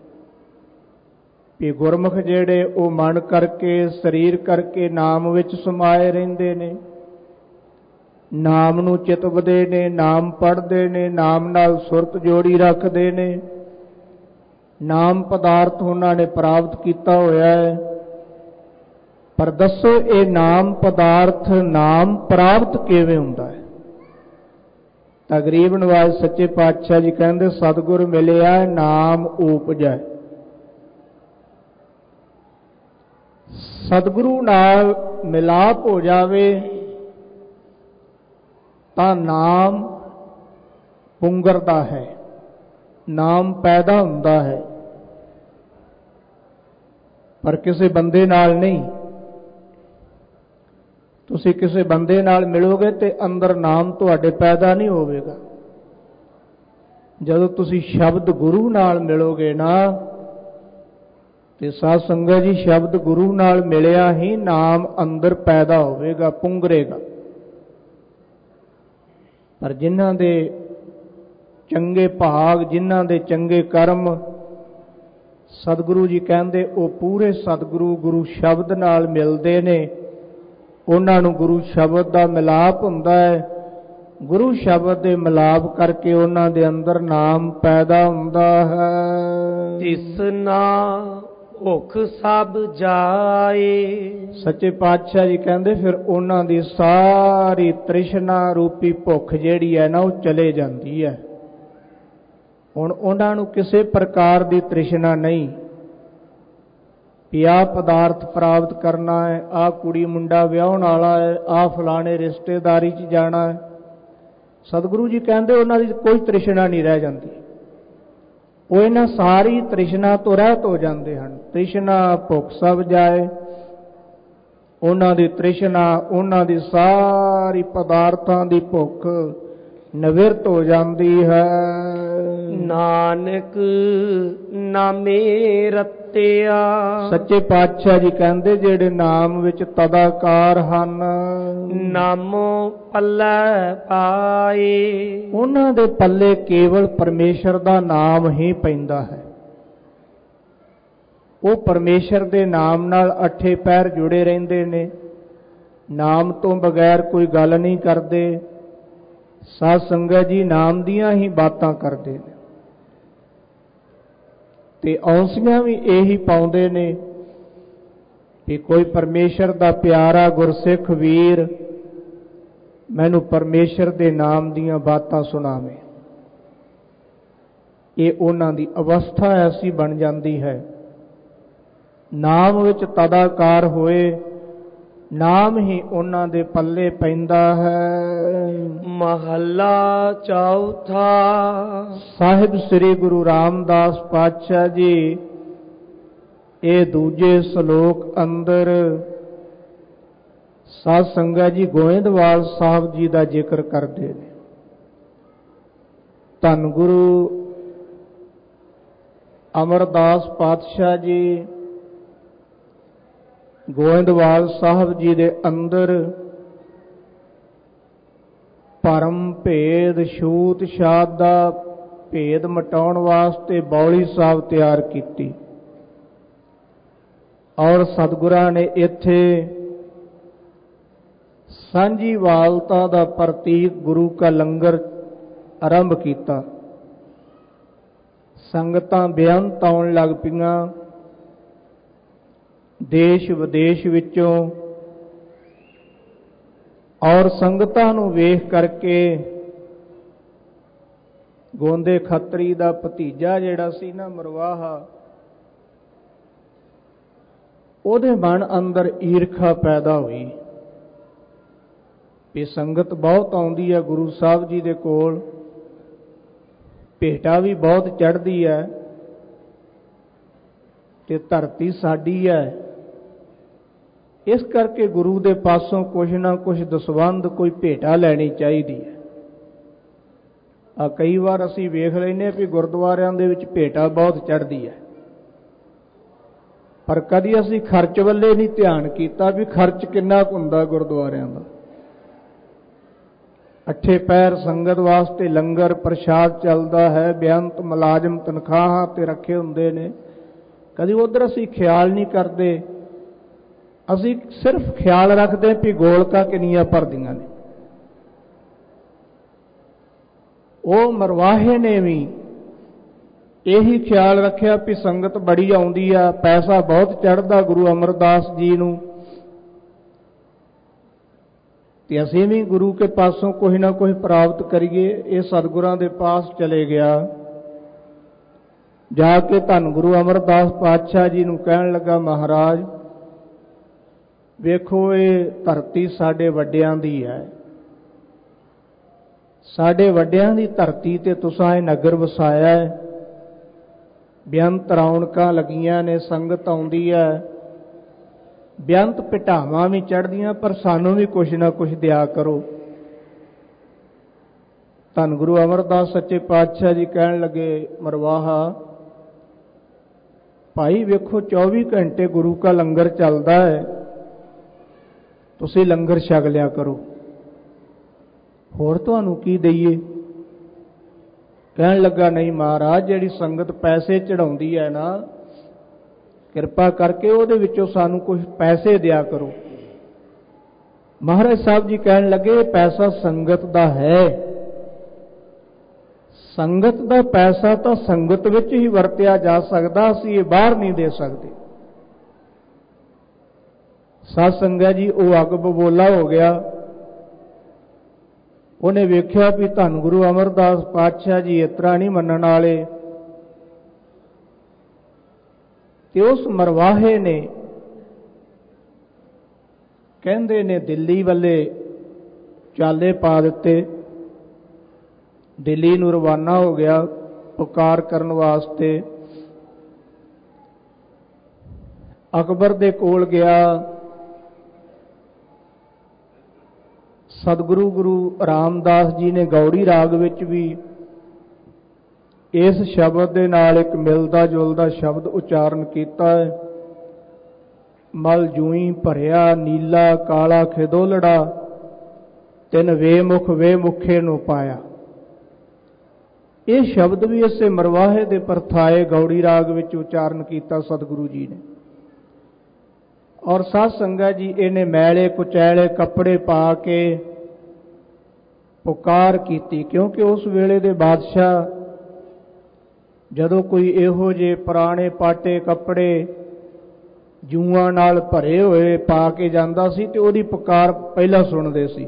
ਵੀ ਗੁਰਮੁਖ ਜਿਹੜੇ ਉਹ ਮਨ ਕਰਕੇ, ਸਰੀਰ ਕਰਕੇ ਨਾਮ ਵਿੱਚ ਸਮਾਏ ਰਹਿੰਦੇ ਨੇ, ਨਾਮ ਨੂੰ ਚਿਤਵਦੇ ਨੇ, ਨਾਮ ਪੜ੍ਹਦੇ ਨੇ, ਨਾਮ ਨਾਲ ਸੁਰਤ ਜੋੜੀ ਰੱਖਦੇ ਨੇ, ਨਾਮ ਪਦਾਰਥ ਉਹਨਾਂ ਨੇ ਪ੍ਰਾਪਤ ਕੀਤਾ ਹੋਇਆ ਹੈ। ਪਰ ਦੱਸੋ ਇਹ ਨਾਮ ਪਦਾਰਥ ਨਾਮ ਪ੍ਰਾਪਤ ਕਿਵੇਂ ਹੁੰਦਾ ਹੈ? ਤਾਂ ਗਰੀਬ ਨਵਾਜ਼ ਸੱਚੇ ਪਾਤਸ਼ਾਹ ਜੀ ਕਹਿੰਦੇ ਸਤਿਗੁਰ ਮਿਲਿਆ ਨਾਮ ਉਪਜੈ। ਸਤਿਗੁਰੂ ਨਾਲ ਮਿਲਾਪ ਹੋ ਜਾਵੇ ਤਾਂ ਨਾਮ ਪੁੰਗਰਦਾ ਹੈ, ਨਾਮ ਪੈਦਾ ਹੁੰਦਾ ਹੈ, ਪਰ ਕਿਸੇ ਬੰਦੇ ਨਾਲ ਨਹੀਂ। ਤੁਸੀਂ ਕਿਸੇ ਬੰਦੇ ਨਾਲ ਮਿਲੋਗੇ ਤੇ ਅੰਦਰ ਨਾਮ ਤੁਹਾਡੇ ਪੈਦਾ ਨਹੀਂ ਹੋਵੇਗਾ। ਜਦੋਂ ਤੁਸੀਂ ਸ਼ਬਦ ਗੁਰੂ ਨਾਲ ਮਿਲੋਗੇ ਨਾ, ਤੇ ਸਾਧ ਸੰਗਤ ਜੀ ਸ਼ਬਦ ਗੁਰੂ ਨਾਲ ਮਿਲਿਆ ਹੀ ਨਾਮ ਅੰਦਰ ਪੈਦਾ ਹੋਵੇਗਾ, ਪੁੰਗਰੇਗਾ। ਪਰ ਜਿਨ੍ਹਾਂ ਦੇ ਚੰਗੇ ਭਾਗ, ਜਿਨ੍ਹਾਂ ਦੇ ਚੰਗੇ ਕਰਮ, ਸਤਿਗੁਰੂ ਜੀ ਕਹਿੰਦੇ ਉਹ ਪੂਰੇ ਸਤਿਗੁਰੂ ਗੁਰੂ ਸ਼ਬਦ ਨਾਲ ਮਿਲਦੇ ਨੇ, ਉਹਨਾਂ ਨੂੰ ਗੁਰੂ ਸ਼ਬਦ ਦਾ ਮਿਲਾਪ ਹੁੰਦਾ ਹੈ, ਗੁਰੂ ਸ਼ਬਦ ਦੇ ਮਿਲਾਪ ਕਰਕੇ ਉਹਨਾਂ ਦੇ ਅੰਦਰ ਨਾਮ ਪੈਦਾ ਹੁੰਦਾ ਹੈ। ਤਿਸ ਨਾ ਭੁੱਖ ਸਭ ਜਾਏ। ਸੱਚੇ ਪਾਤਸ਼ਾਹ ਜੀ ਕਹਿੰਦੇ ਫਿਰ ਉਹਨਾਂ ਦੀ ਸਾਰੀ ਤ੍ਰਿਸ਼ਨਾ ਰੂਪੀ ਭੁੱਖ ਜਿਹੜੀ ਹੈ ਨਾ ਉਹ ਚਲੇ ਜਾਂਦੀ ਹੈ। ਹੁਣ ਉਹਨਾਂ ਨੂੰ ਕਿਸੇ ਪ੍ਰਕਾਰ ਦੀ ਤ੍ਰਿਸ਼ਨਾ ਨਹੀਂ ਵੀ ਆਹ ਪਦਾਰਥ ਪ੍ਰਾਪਤ ਕਰਨਾ ਹੈ, ਆਹ ਕੁੜੀ ਮੁੰਡਾ ਵਿਆਹਣ ਵਾਲਾ ਹੈ, ਆਹ ਫਲਾਣੇ ਰਿਸ਼ਤੇਦਾਰੀ 'ਚ ਜਾਣਾ ਹੈ। ਸਤਿਗੁਰੂ ਜੀ ਕਹਿੰਦੇ ਉਹਨਾਂ ਦੀ ਕੋਈ ਤ੍ਰਿਸ਼ਨਾ ਨਹੀਂ ਰਹਿ ਜਾਂਦੀ। ਉਹ ਇਹਨਾਂ ਸਾਰੀ ਤ੍ਰਿਸ਼ਨਾ ਤੋਂ ਰਹਿਤ ਹੋ ਜਾਂਦੇ ਹਨ। ਤ੍ਰਿਸ਼ਨਾ ਭੁੱਖ ਸਭ ਜਾਏ। ਉਹਨਾਂ ਦੀ ਤ੍ਰਿਸ਼ਨਾ, ਉਹਨਾਂ ਦੀ ਸਾਰੀ ਪਦਾਰਥਾਂ ਦੀ ਭੁੱਖ ਨਿਵਰਤ ਹੋ ਜਾਂਦੀ ਹੈ। ਨਾਨਕ ਨਾਮੇ ਰਤਿਆ। ਸੱਚੇ ਪਾਤਸ਼ਾਹ ਜੀ ਕਹਿੰਦੇ ਜਿਹੜੇ ਨਾਮ ਵਿੱਚ ਤਦਾਕਾਰ ਹਨ, ਨਾਮੋ ਪੱਲੇ ਪਾਏ। ਉਹਨਾਂ ਦੇ ਪੱਲੇ ਕੇਵਲ ਪਰਮੇਸ਼ਰ ਦਾ ਨਾਮ ਹੀ ਪੈਂਦਾ ਹੈ। ਉਹ ਪਰਮੇਸ਼ਰ ਦੇ ਨਾਮ ਨਾਲ ਅੱਠੇ ਪੈਰ ਜੁੜੇ ਰਹਿੰਦੇ ਨੇ। ਨਾਮ ਤੋਂ ਬਗੈਰ ਕੋਈ ਗੱਲ ਨਹੀਂ ਕਰਦੇ। ਸਾਧ ਸੰਗਤ ਜੀ ਨਾਮ ਦੀਆਂ ਹੀ ਬਾਤਾਂ ਕਰਦੇ ਨੇ ਤੇ ਔਂਸੀਆਂ ਵੀ ਇਹੀ ਪਾਉਂਦੇ ਨੇ ਕਿ ਕੋਈ ਪਰਮੇਸ਼ਰ ਦਾ ਪਿਆਰਾ ਗੁਰਸਿੱਖ ਵੀਰ ਮੈਨੂੰ ਪਰਮੇਸ਼ਰ ਦੇ ਨਾਮ ਦੀਆਂ ਬਾਤਾਂ ਸੁਣਾਵੇ। ਇਹ ਉਹਨਾਂ ਦੀ ਅਵਸਥਾ ਐਸੀ ਬਣ ਜਾਂਦੀ ਹੈ। ਨਾਮ ਵਿੱਚ ਤਦਾਕਾਰ ਹੋਏ, ਨਾਮ ਹੀ ਉਹਨਾਂ ਦੇ ਪੱਲੇ ਪੈਂਦਾ ਹੈ। ਮਹੱਲਾ ਚੌਥਾ। ਸਾਹਿਬ ਸ੍ਰੀ ਗੁਰੂ ਰਾਮਦਾਸ ਪਾਤਸ਼ਾਹ ਜੀ ਇਹ ਦੂਜੇ ਸ਼ਲੋਕ ਅੰਦਰ ਸਾਧ ਸੰਗਤ ਜੀ ਗੋਇੰਦਵਾਲ ਸਾਹਿਬ ਜੀ ਦਾ ਜ਼ਿਕਰ ਕਰਦੇ ਨੇ। ਧੰਨ ਗੁਰੂ ਅਮਰਦਾਸ ਪਾਤਸ਼ਾਹ ਜੀ ਗੋਇੰਦਵਾਲ ਸਾਹਿਬ ਜੀ ਦੇ ਅੰਦਰ ਭਰਮ ਭੇਦ ਛੂਤ ਛਾਤ ਦਾ ਭੇਦ ਮਿਟਾਉਣ ਵਾਸਤੇ ਬੌਲੀ ਸਾਹਿਬ ਤਿਆਰ ਕੀਤੀ ਔਰ ਸਤਿਗੁਰਾਂ ਨੇ ਇੱਥੇ ਸਾਂਝੀਵਾਲਤਾ ਦਾ ਪ੍ਰਤੀਕ ਗੁਰੂ ਕਾ ਲੰਗਰ ਆਰੰਭ ਕੀਤਾ। ਸੰਗਤਾਂ ਬੇਅੰਤ ਆਉਣ ਲੱਗ ਪਈਆਂ ਦੇਸ਼ ਵਿਦੇਸ਼ ਵਿੱਚੋਂ ਔਰ ਸੰਗਤਾਂ ਨੂੰ ਵੇਖ ਕਰਕੇ ਗੋਂਦੇ ਖੱਤਰੀ ਦਾ ਭਤੀਜਾ ਜਿਹੜਾ ਸੀ ਨਾ ਮਰਵਾਹਾ, ਉਹਦੇ ਮਨ ਅੰਦਰ ਈਰਖਾ ਪੈਦਾ ਹੋਈ ਵੀ ਸੰਗਤ ਬਹੁਤ ਆਉਂਦੀ ਹੈ ਗੁਰੂ ਸਾਹਿਬ ਜੀ ਦੇ ਕੋਲ, ਭੇਟਾ ਵੀ ਬਹੁਤ ਚੜ੍ਹਦੀ ਹੈ ਤੇ ਧਰਤੀ ਸਾਡੀ ਹੈ। ਇਸ ਕਰਕੇ ਗੁਰੂ ਦੇ ਪਾਸੋਂ ਕੁਛ ਨਾ ਕੁਛ ਦਸਵੰਧ ਕੋਈ ਭੇਟਾ ਲੈਣੀ ਚਾਹੀਦੀ ਹੈ। ਕਈ ਵਾਰ ਅਸੀਂ ਵੇਖ ਲੈਂਦੇ ਵੀ ਗੁਰਦੁਆਰਿਆਂ ਦੇ ਵਿੱਚ ਭੇਟਾ ਬਹੁਤ ਚੜ੍ਹਦੀ ਹੈ, ਪਰ ਕਦੀ ਅਸੀਂ ਖਰਚ ਵੱਲੇ ਨਹੀਂ ਧਿਆਨ ਕੀਤਾ ਵੀ ਖਰਚ ਕਿੰਨਾ ਕੁ ਹੁੰਦਾ ਗੁਰਦੁਆਰਿਆਂ ਦਾ। ਅੱਠੇ ਪੈਰ ਸੰਗਤ ਵਾਸਤੇ ਲੰਗਰ ਪ੍ਰਸ਼ਾਦ ਚੱਲਦਾ ਹੈ, ਬੇਅੰਤ ਮੁਲਾਜ਼ਮ ਤਨਖਾਹਾਂ ਤੇ ਰੱਖੇ ਹੁੰਦੇ ਨੇ, ਕਦੀ ਉਧਰ ਅਸੀਂ ਖਿਆਲ ਨਹੀਂ ਕਰਦੇ। ਅਸੀਂ ਸਿਰਫ ਖਿਆਲ ਰੱਖਦੇ ਵੀ ਗੋਲਕਾਂ ਕਿੰਨੀਆਂ ਭਰਦੀਆਂ ਨੇ। ਉਹ ਮਰਵਾਹੇ ਨੇ ਵੀ ਇਹੀ ਖਿਆਲ ਰੱਖਿਆ ਵੀ ਸੰਗਤ ਬੜੀ ਆਉਂਦੀ ਆ, ਪੈਸਾ ਬਹੁਤ ਚੜ੍ਹਦਾ ਗੁਰੂ ਅਮਰਦਾਸ ਜੀ ਨੂੰ, ਤੇ ਅਸੀਂ ਵੀ ਗੁਰੂ ਕੇ ਪਾਸੋਂ ਕੁਝ ਨਾ ਕੁਝ ਪ੍ਰਾਪਤ ਕਰੀਏ। ਇਹ ਸਤਿਗੁਰਾਂ ਦੇ ਪਾਸ ਚਲੇ ਗਿਆ। ਜਾ ਕੇ ਧੰਨ ਗੁਰੂ ਅਮਰਦਾਸ ਪਾਤਸ਼ਾਹ ਜੀ ਨੂੰ ਕਹਿਣ ਲੱਗਾ, ਮਹਾਰਾਜ ਵੇਖੋ ਇਹ ਧਰਤੀ ਸਾਡੇ ਵੱਡਿਆਂ ਦੀ ਹੈ, ਸਾਡੇ ਵੱਡਿਆਂ ਦੀ ਧਰਤੀ ਤੇ ਤੁਸਾਂ ਇਹ ਨਗਰ ਵਸਾਇਆ ਹੈ, ਬੇਅੰਤ ਰੌਣਕਾਂ ਲੱਗੀਆਂ ਨੇ, ਸੰਗਤ ਆਉਂਦੀ ਹੈ, ਬੇਅੰਤ ਭਟਾਵਾਂ ਵੀ ਚੜ੍ਹਦੀਆਂ, ਪਰ ਸਾਨੂੰ ਵੀ ਕੁਛ ਨਾ ਕੁਛ ਦਿਆ ਕਰੋ। ਧੰਨ ਗੁਰੂ ਅਮਰਦਾਸ ਸੱਚੇ ਪਾਤਸ਼ਾਹ ਜੀ ਕਹਿਣ ਲੱਗੇ, ਮਰਵਾਹਾ ਭਾਈ ਵੇਖੋ 24 ਘੰਟੇ ਗੁਰੂ ਕਾ ਲੰਗਰ ਚੱਲਦਾ ਹੈ, ਤੁਸੀਂ ਲੰਗਰ ਛਕ ਲਿਆ ਕਰੋ, ਹੋਰ ਤੁਹਾਨੂੰ ਕੀ ਦਈਏ। ਕਹਿਣ ਲੱਗਾ, ਨਹੀਂ ਮਹਾਰਾਜ ਜਿਹੜੀ ਸੰਗਤ ਪੈਸੇ ਚੜਾਉਂਦੀ ਹੈ ਨਾ, ਕਿਰਪਾ ਕਰਕੇ ਉਹਦੇ ਵਿੱਚੋਂ ਸਾਨੂੰ ਕੁਝ ਪੈਸੇ ਦਿਆ ਕਰੋ। ਮਹਾਰਾਜ ਸਾਹਿਬ ਜੀ ਕਹਿਣ ਲੱਗੇ ਪੈਸਾ ਸੰਗਤ ਦਾ ਹੈ। ਸੰਗਤ ਦਾ ਪੈਸਾ ਤਾਂ ਸੰਗਤ ਵਿੱਚ ਹੀ ਵਰਤਿਆ ਜਾ ਸਕਦਾ, ਅਸੀਂ ਇਹ ਬਾਹਰ ਨਹੀਂ ਦੇ ਸਕਦੇ। ਸਾਧ ਸੰਗਤ ਜੀ ਉਹ ਅੱਗ ਬਬੋਲਾ ਹੋ ਗਿਆ। ਉਹਨੇ ਵੇਖਿਆ ਵੀ ਧੰਨ ਗੁਰੂ ਅਮਰਦਾਸ ਪਾਤਸ਼ਾਹ ਜੀ ਇਸ ਤਰ੍ਹਾਂ ਨਹੀਂ ਮੰਨਣ ਵਾਲੇ, ਤੇ ਉਸ ਮਰਵਾਹੇ ਨੇ ਕਹਿੰਦੇ ਨੇ ਦਿੱਲੀ ਵੱਲੇ ਚਾਲੇ ਪਾ ਦਿੱਤੇ। ਦਿੱਲੀ ਨੂੰ ਰਵਾਨਾ ਹੋ ਗਿਆ ਪੁਕਾਰ ਕਰਨ ਵਾਸਤੇ। ਅਕਬਰ ਦੇ ਕੋਲ ਗਿਆ। ਸਤਿਗੁਰੂ ਗੁਰੂ ਰਾਮਦਾਸ ਜੀ ਨੇ ਗੌੜੀ ਰਾਗ ਵਿੱਚ ਵੀ ਇਸ ਸ਼ਬਦ ਦੇ ਨਾਲ ਇੱਕ ਮਿਲਦਾ ਜੁਲਦਾ ਸ਼ਬਦ ਉਚਾਰਨ ਕੀਤਾ ਹੈ। ਮਲ ਜੂਈ ਭਰਿਆ ਨੀਲਾ ਕਾਲਾ ਖਿਦੋਲੜਾ, ਤਿੰਨ ਵੇਮੁਖ ਵੇਮੁਖੇ ਨੂੰ ਪਾਇਆ। ਇਹ ਸ਼ਬਦ ਵੀ ਇਸੇ ਮਰਵਾਹੇ ਦੇ ਪਰਥਾਏ ਗੌੜੀ ਰਾਗ ਵਿੱਚ ਉਚਾਰਨ ਕੀਤਾ ਸਤਿਗੁਰੂ ਜੀ ਨੇ। ਔਰ ਸਾਧ ਸੰਗਤ ਜੀ ਇਹਨੇ ਮੈਲੇ ਕੁਚੈਲੇ ਕੱਪੜੇ ਪਾ ਕੇ ਪੁਕਾਰ ਕੀਤੀ, ਕਿਉਂਕਿ ਉਸ ਵੇਲੇ ਦੇ ਬਾਦਸ਼ਾਹ ਜਦੋਂ ਕੋਈ ਇਹੋ ਜਿਹੇ ਪੁਰਾਣੇ ਪਾਟੇ ਕੱਪੜੇ ਜੂਆਂ ਨਾਲ ਭਰੇ ਹੋਏ ਪਾ ਕੇ ਜਾਂਦਾ ਸੀ ਤੇ ਉਹਦੀ ਪੁਕਾਰ ਪਹਿਲਾਂ ਸੁਣਦੇ ਸੀ।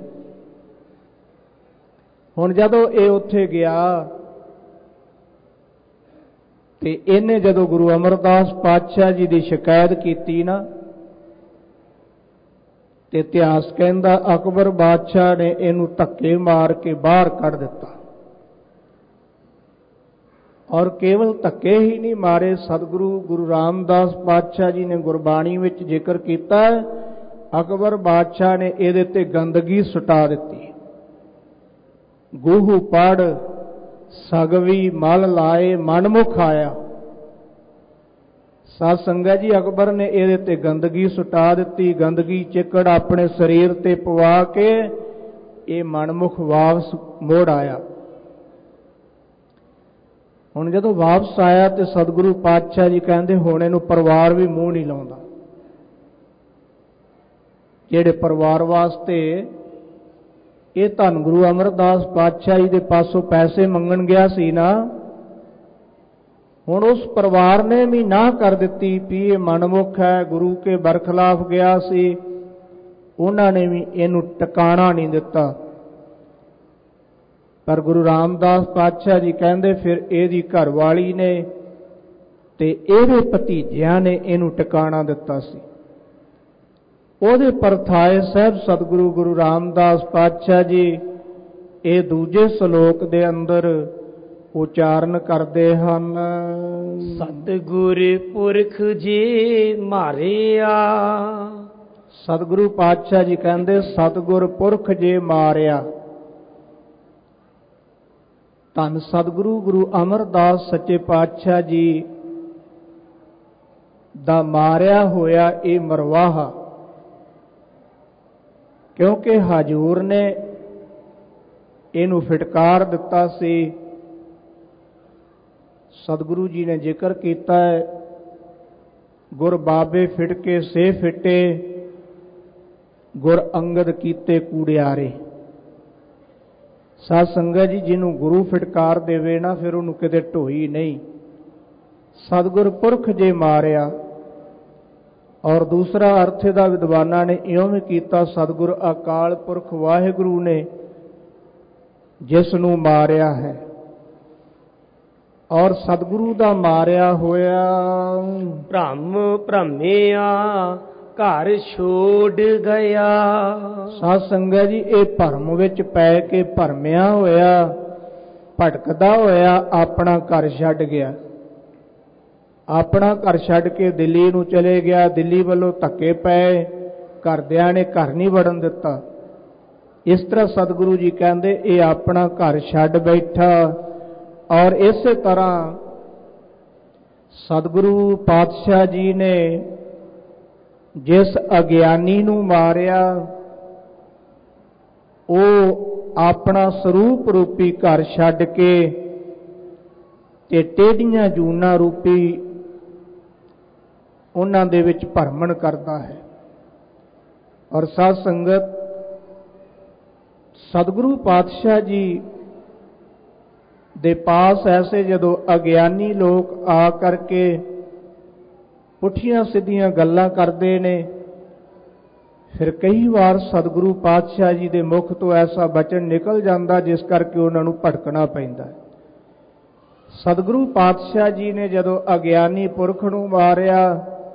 ਹੁਣ ਜਦੋਂ ਇਹ ਉੱਥੇ ਗਿਆ ਤੇ ਇਹਨੇ ਜਦੋਂ ਗੁਰੂ ਅਮਰਦਾਸ ਪਾਤਸ਼ਾਹ ਜੀ ਦੀ ਸ਼ਿਕਾਇਤ ਕੀਤੀ ਨਾ, ਤੇ ਇਤਿਹਾਸ ਕਹਿੰਦਾ ਅਕਬਰ ਬਾਦਸ਼ਾਹ ਨੇ ਇਹਨੂੰ ਧੱਕੇ ਮਾਰ ਕੇ ਬਾਹਰ ਕੱਢ ਦਿੱਤਾ। ਔਰ ਕੇਵਲ ਧੱਕੇ ਹੀ ਨਹੀਂ ਮਾਰੇ, ਸਤਿਗੁਰੂ ਗੁਰੂ ਰਾਮਦਾਸ ਪਾਤਸ਼ਾਹ ਜੀ ਨੇ ਗੁਰਬਾਣੀ ਵਿੱਚ ਜ਼ਿਕਰ ਕੀਤਾ, ਅਕਬਰ ਬਾਦਸ਼ਾਹ ਨੇ ਇਹਦੇ ਤੇ ਗੰਦਗੀ ਸੁਟਾ ਦਿੱਤੀ। ਗੂਹੂ ਪੜ ਸਗਵੀ ਮਲ ਲਾਏ ਮਨਮੁਖ ਆਇਆ। ਸਾਧ ਸੰਗਤ ਜੀ ਅਕਬਰ ਨੇ ਇਹਦੇ ਤੇ ਗੰਦਗੀ ਸੁਟਾ ਦਿੱਤੀ। ਗੰਦਗੀ ਚਿੱਕੜ ਆਪਣੇ ਸਰੀਰ ਤੇ ਪਵਾ ਕੇ ਇਹ ਮਨਮੁਖ ਵਾਪਸ ਮੋੜ ਆਇਆ। ਹੁਣ ਜਦੋਂ ਵਾਪਸ ਆਇਆ ਤੇ ਸਤਿਗੁਰੂ ਪਾਤਸ਼ਾਹ ਜੀ ਕਹਿੰਦੇ ਹੁਣ ਇਹਨੂੰ ਪਰਿਵਾਰ ਵੀ ਮੂੰਹ ਨਹੀਂ ਲਾਉਂਦਾ। ਜਿਹੜੇ ਪਰਿਵਾਰ ਵਾਸਤੇ ਇਹ ਧੰਨ ਗੁਰੂ ਅਮਰਦਾਸ ਪਾਤਸ਼ਾਹ ਜੀ ਦੇ ਪਾਸੋਂ ਪੈਸੇ ਮੰਗਣ ਗਿਆ ਸੀ ਨਾ, ਹੁਣ ਉਸ ਪਰਿਵਾਰ ਨੇ ਵੀ ਨਾ ਕਰ ਦਿੱਤੀ ਵੀ ਇਹ ਮਨਮੁਖ ਹੈ, ਗੁਰੂ ਕੇ ਬਰਖਲਾਫ ਗਿਆ ਸੀ। ਉਹਨਾਂ ਨੇ ਵੀ ਇਹਨੂੰ ਟਿਕਾਣਾ ਨਹੀਂ ਦਿੱਤਾ। ਪਰ ਗੁਰੂ ਰਾਮਦਾਸ ਪਾਤਸ਼ਾਹ ਜੀ ਕਹਿੰਦੇ ਫਿਰ ਇਹਦੀ ਘਰਵਾਲੀ ਨੇ ਤੇ ਇਹਦੇ ਭਤੀਜਿਆਂ ਨੇ ਇਹਨੂੰ ਟਿਕਾਣਾ ਦਿੱਤਾ ਸੀ। ਉਹਦੇ ਪਰਥਾਏ ਸਾਹਿਬ ਸਤਿਗੁਰੂ ਗੁਰੂ ਰਾਮਦਾਸ ਪਾਤਸ਼ਾਹ ਜੀ ਇਹ ਦੂਜੇ ਸ਼ਲੋਕ ਦੇ ਅੰਦਰ ਉਚਾਰਨ ਕਰਦੇ ਹਨ। ਸਤਿਗੁਰ ਪੁਰਖ ਜੀ ਮਾਰਿਆ। ਸਤਿਗੁਰੂ ਪਾਤਸ਼ਾਹ ਜੀ ਕਹਿੰਦੇ ਸਤਿਗੁਰ ਪੁਰਖ ਜੇ ਮਾਰਿਆ। ਧੰਨ ਸਤਿਗੁਰੂ ਗੁਰੂ ਅਮਰਦਾਸ ਸੱਚੇ ਪਾਤਸ਼ਾਹ ਜੀ ਦਾ ਮਾਰਿਆ ਹੋਇਆ ਇਹ ਮਰਵਾਹਾ, ਕਿਉਂਕਿ ਹਜੂਰ ਨੇ ਇਹਨੂੰ ਫਿਟਕਾਰ ਦਿੱਤਾ ਸੀ। ਸਤਿਗੁਰੂ ਜੀ ਨੇ ਜ਼ਿਕਰ ਕੀਤਾ ਹੈ, ਗੁਰ ਬਾਬੇ ਫਿਟਕੇ ਸੇ ਫਿੱਟੇ, ਗੁਰ ਅੰਗਦ ਕੀਤੇ ਕੂੜਿਆਰੇ। ਸਾਧ ਸੰਗਤ ਜੀ ਜਿਹਨੂੰ ਗੁਰੂ ਫਿਟਕਾਰ ਦੇਵੇ ਨਾ ਫਿਰ ਉਹਨੂੰ ਕਿਤੇ ਢੋਈ ਨਹੀਂ। ਸਤਿਗੁਰ ਪੁਰਖ ਜੇ ਮਾਰਿਆ। ਔਰ ਦੂਸਰਾ ਅਰਥ ਦਾ ਵਿਦਵਾਨਾਂ ਨੇ ਇਉਂ ਵੀ ਕੀਤਾ, ਸਤਿਗੁਰ ਅਕਾਲ ਪੁਰਖ ਵਾਹਿਗੁਰੂ ਨੇ ਜਿਸ ਨੂੰ ਮਾਰਿਆ ਹੈ। ਔਰ ਸਤਿਗੁਰੂ ਦਾ ਮਾਰਿਆ ਹੋਇਆ ਭ੍ਰਮ ਭ੍ਰਮਿਆ ਘਰ ਛੋੜ ਗਿਆ। ਸਾਧ ਸੰਗਤ ਜੀ ਇਹ ਭਰਮ ਵਿੱਚ ਪੈ ਕੇ ਭਰਮਿਆ ਹੋਇਆ, ਭਟਕਦਾ ਹੋਇਆ ਆਪਣਾ ਘਰ ਛੱਡ ਗਿਆ। ਆਪਣਾ ਘਰ ਛੱਡ ਕੇ ਦਿੱਲੀ ਨੂੰ ਚਲੇ ਗਿਆ। ਦਿੱਲੀ ਵੱਲੋਂ ਧੱਕੇ ਪਏ, ਘਰਦਿਆਂ ਨੇ ਘਰ ਨਹੀਂ ਵੜਨ ਦਿੱਤਾ। ਇਸ ਤਰ੍ਹਾਂ ਸਤਿਗੁਰੂ ਜੀ ਕਹਿੰਦੇ ਇਹ ਆਪਣਾ ਘਰ ਛੱਡ ਬੈਠਾ। ਔਰ ਇਸੇ ਤਰ੍ਹਾਂ ਸਤਿਗੁਰੂ ਪਾਤਸ਼ਾਹ ਜੀ ਨੇ ਜਿਸ ਅਗਿਆਨੀ ਨੂੰ ਮਾਰਿਆ ਉਹ ਆਪਣਾ ਸਰੂਪ ਰੂਪੀ ਘਰ ਛੱਡ ਕੇ ਤੇ ਟੇਢੀਆਂ ਜੂਨਾਂ ਰੂਪੀ ਉਹਨਾਂ ਦੇ ਵਿੱਚ ਭਰਮਣ ਕਰਦਾ ਹੈ। ਔਰ ਸਾਧ ਸੰਗਤ ਸਤਿਗੁਰੂ ਪਾਤਸ਼ਾਹ ਜੀ ਦੇ ਪਾਸ ਐਸੇ ਜਦੋਂ ਅਗਿਆਨੀ ਲੋਕ ਆ ਕਰਕੇ ਪੁੱਠੀਆਂ ਸਿੱਧੀਆਂ ਗੱਲਾਂ ਕਰਦੇ ਨੇ, ਫਿਰ ਕਈ ਵਾਰ ਸਤਿਗੁਰੂ ਪਾਤਸ਼ਾਹ ਜੀ ਦੇ ਮੁਖ ਤੋਂ ਐਸਾ ਬਚਨ ਨਿਕਲ ਜਾਂਦਾ ਜਿਸ ਕਰਕੇ ਉਹਨਾਂ ਨੂੰ ਭਟਕਣਾ ਪੈਂਦਾ। ਸਤਿਗੁਰੂ ਪਾਤਸ਼ਾਹ ਜੀ ਨੇ ਜਦੋਂ ਅਗਿਆਨੀ ਪੁਰਖ ਨੂੰ ਮਾਰਿਆ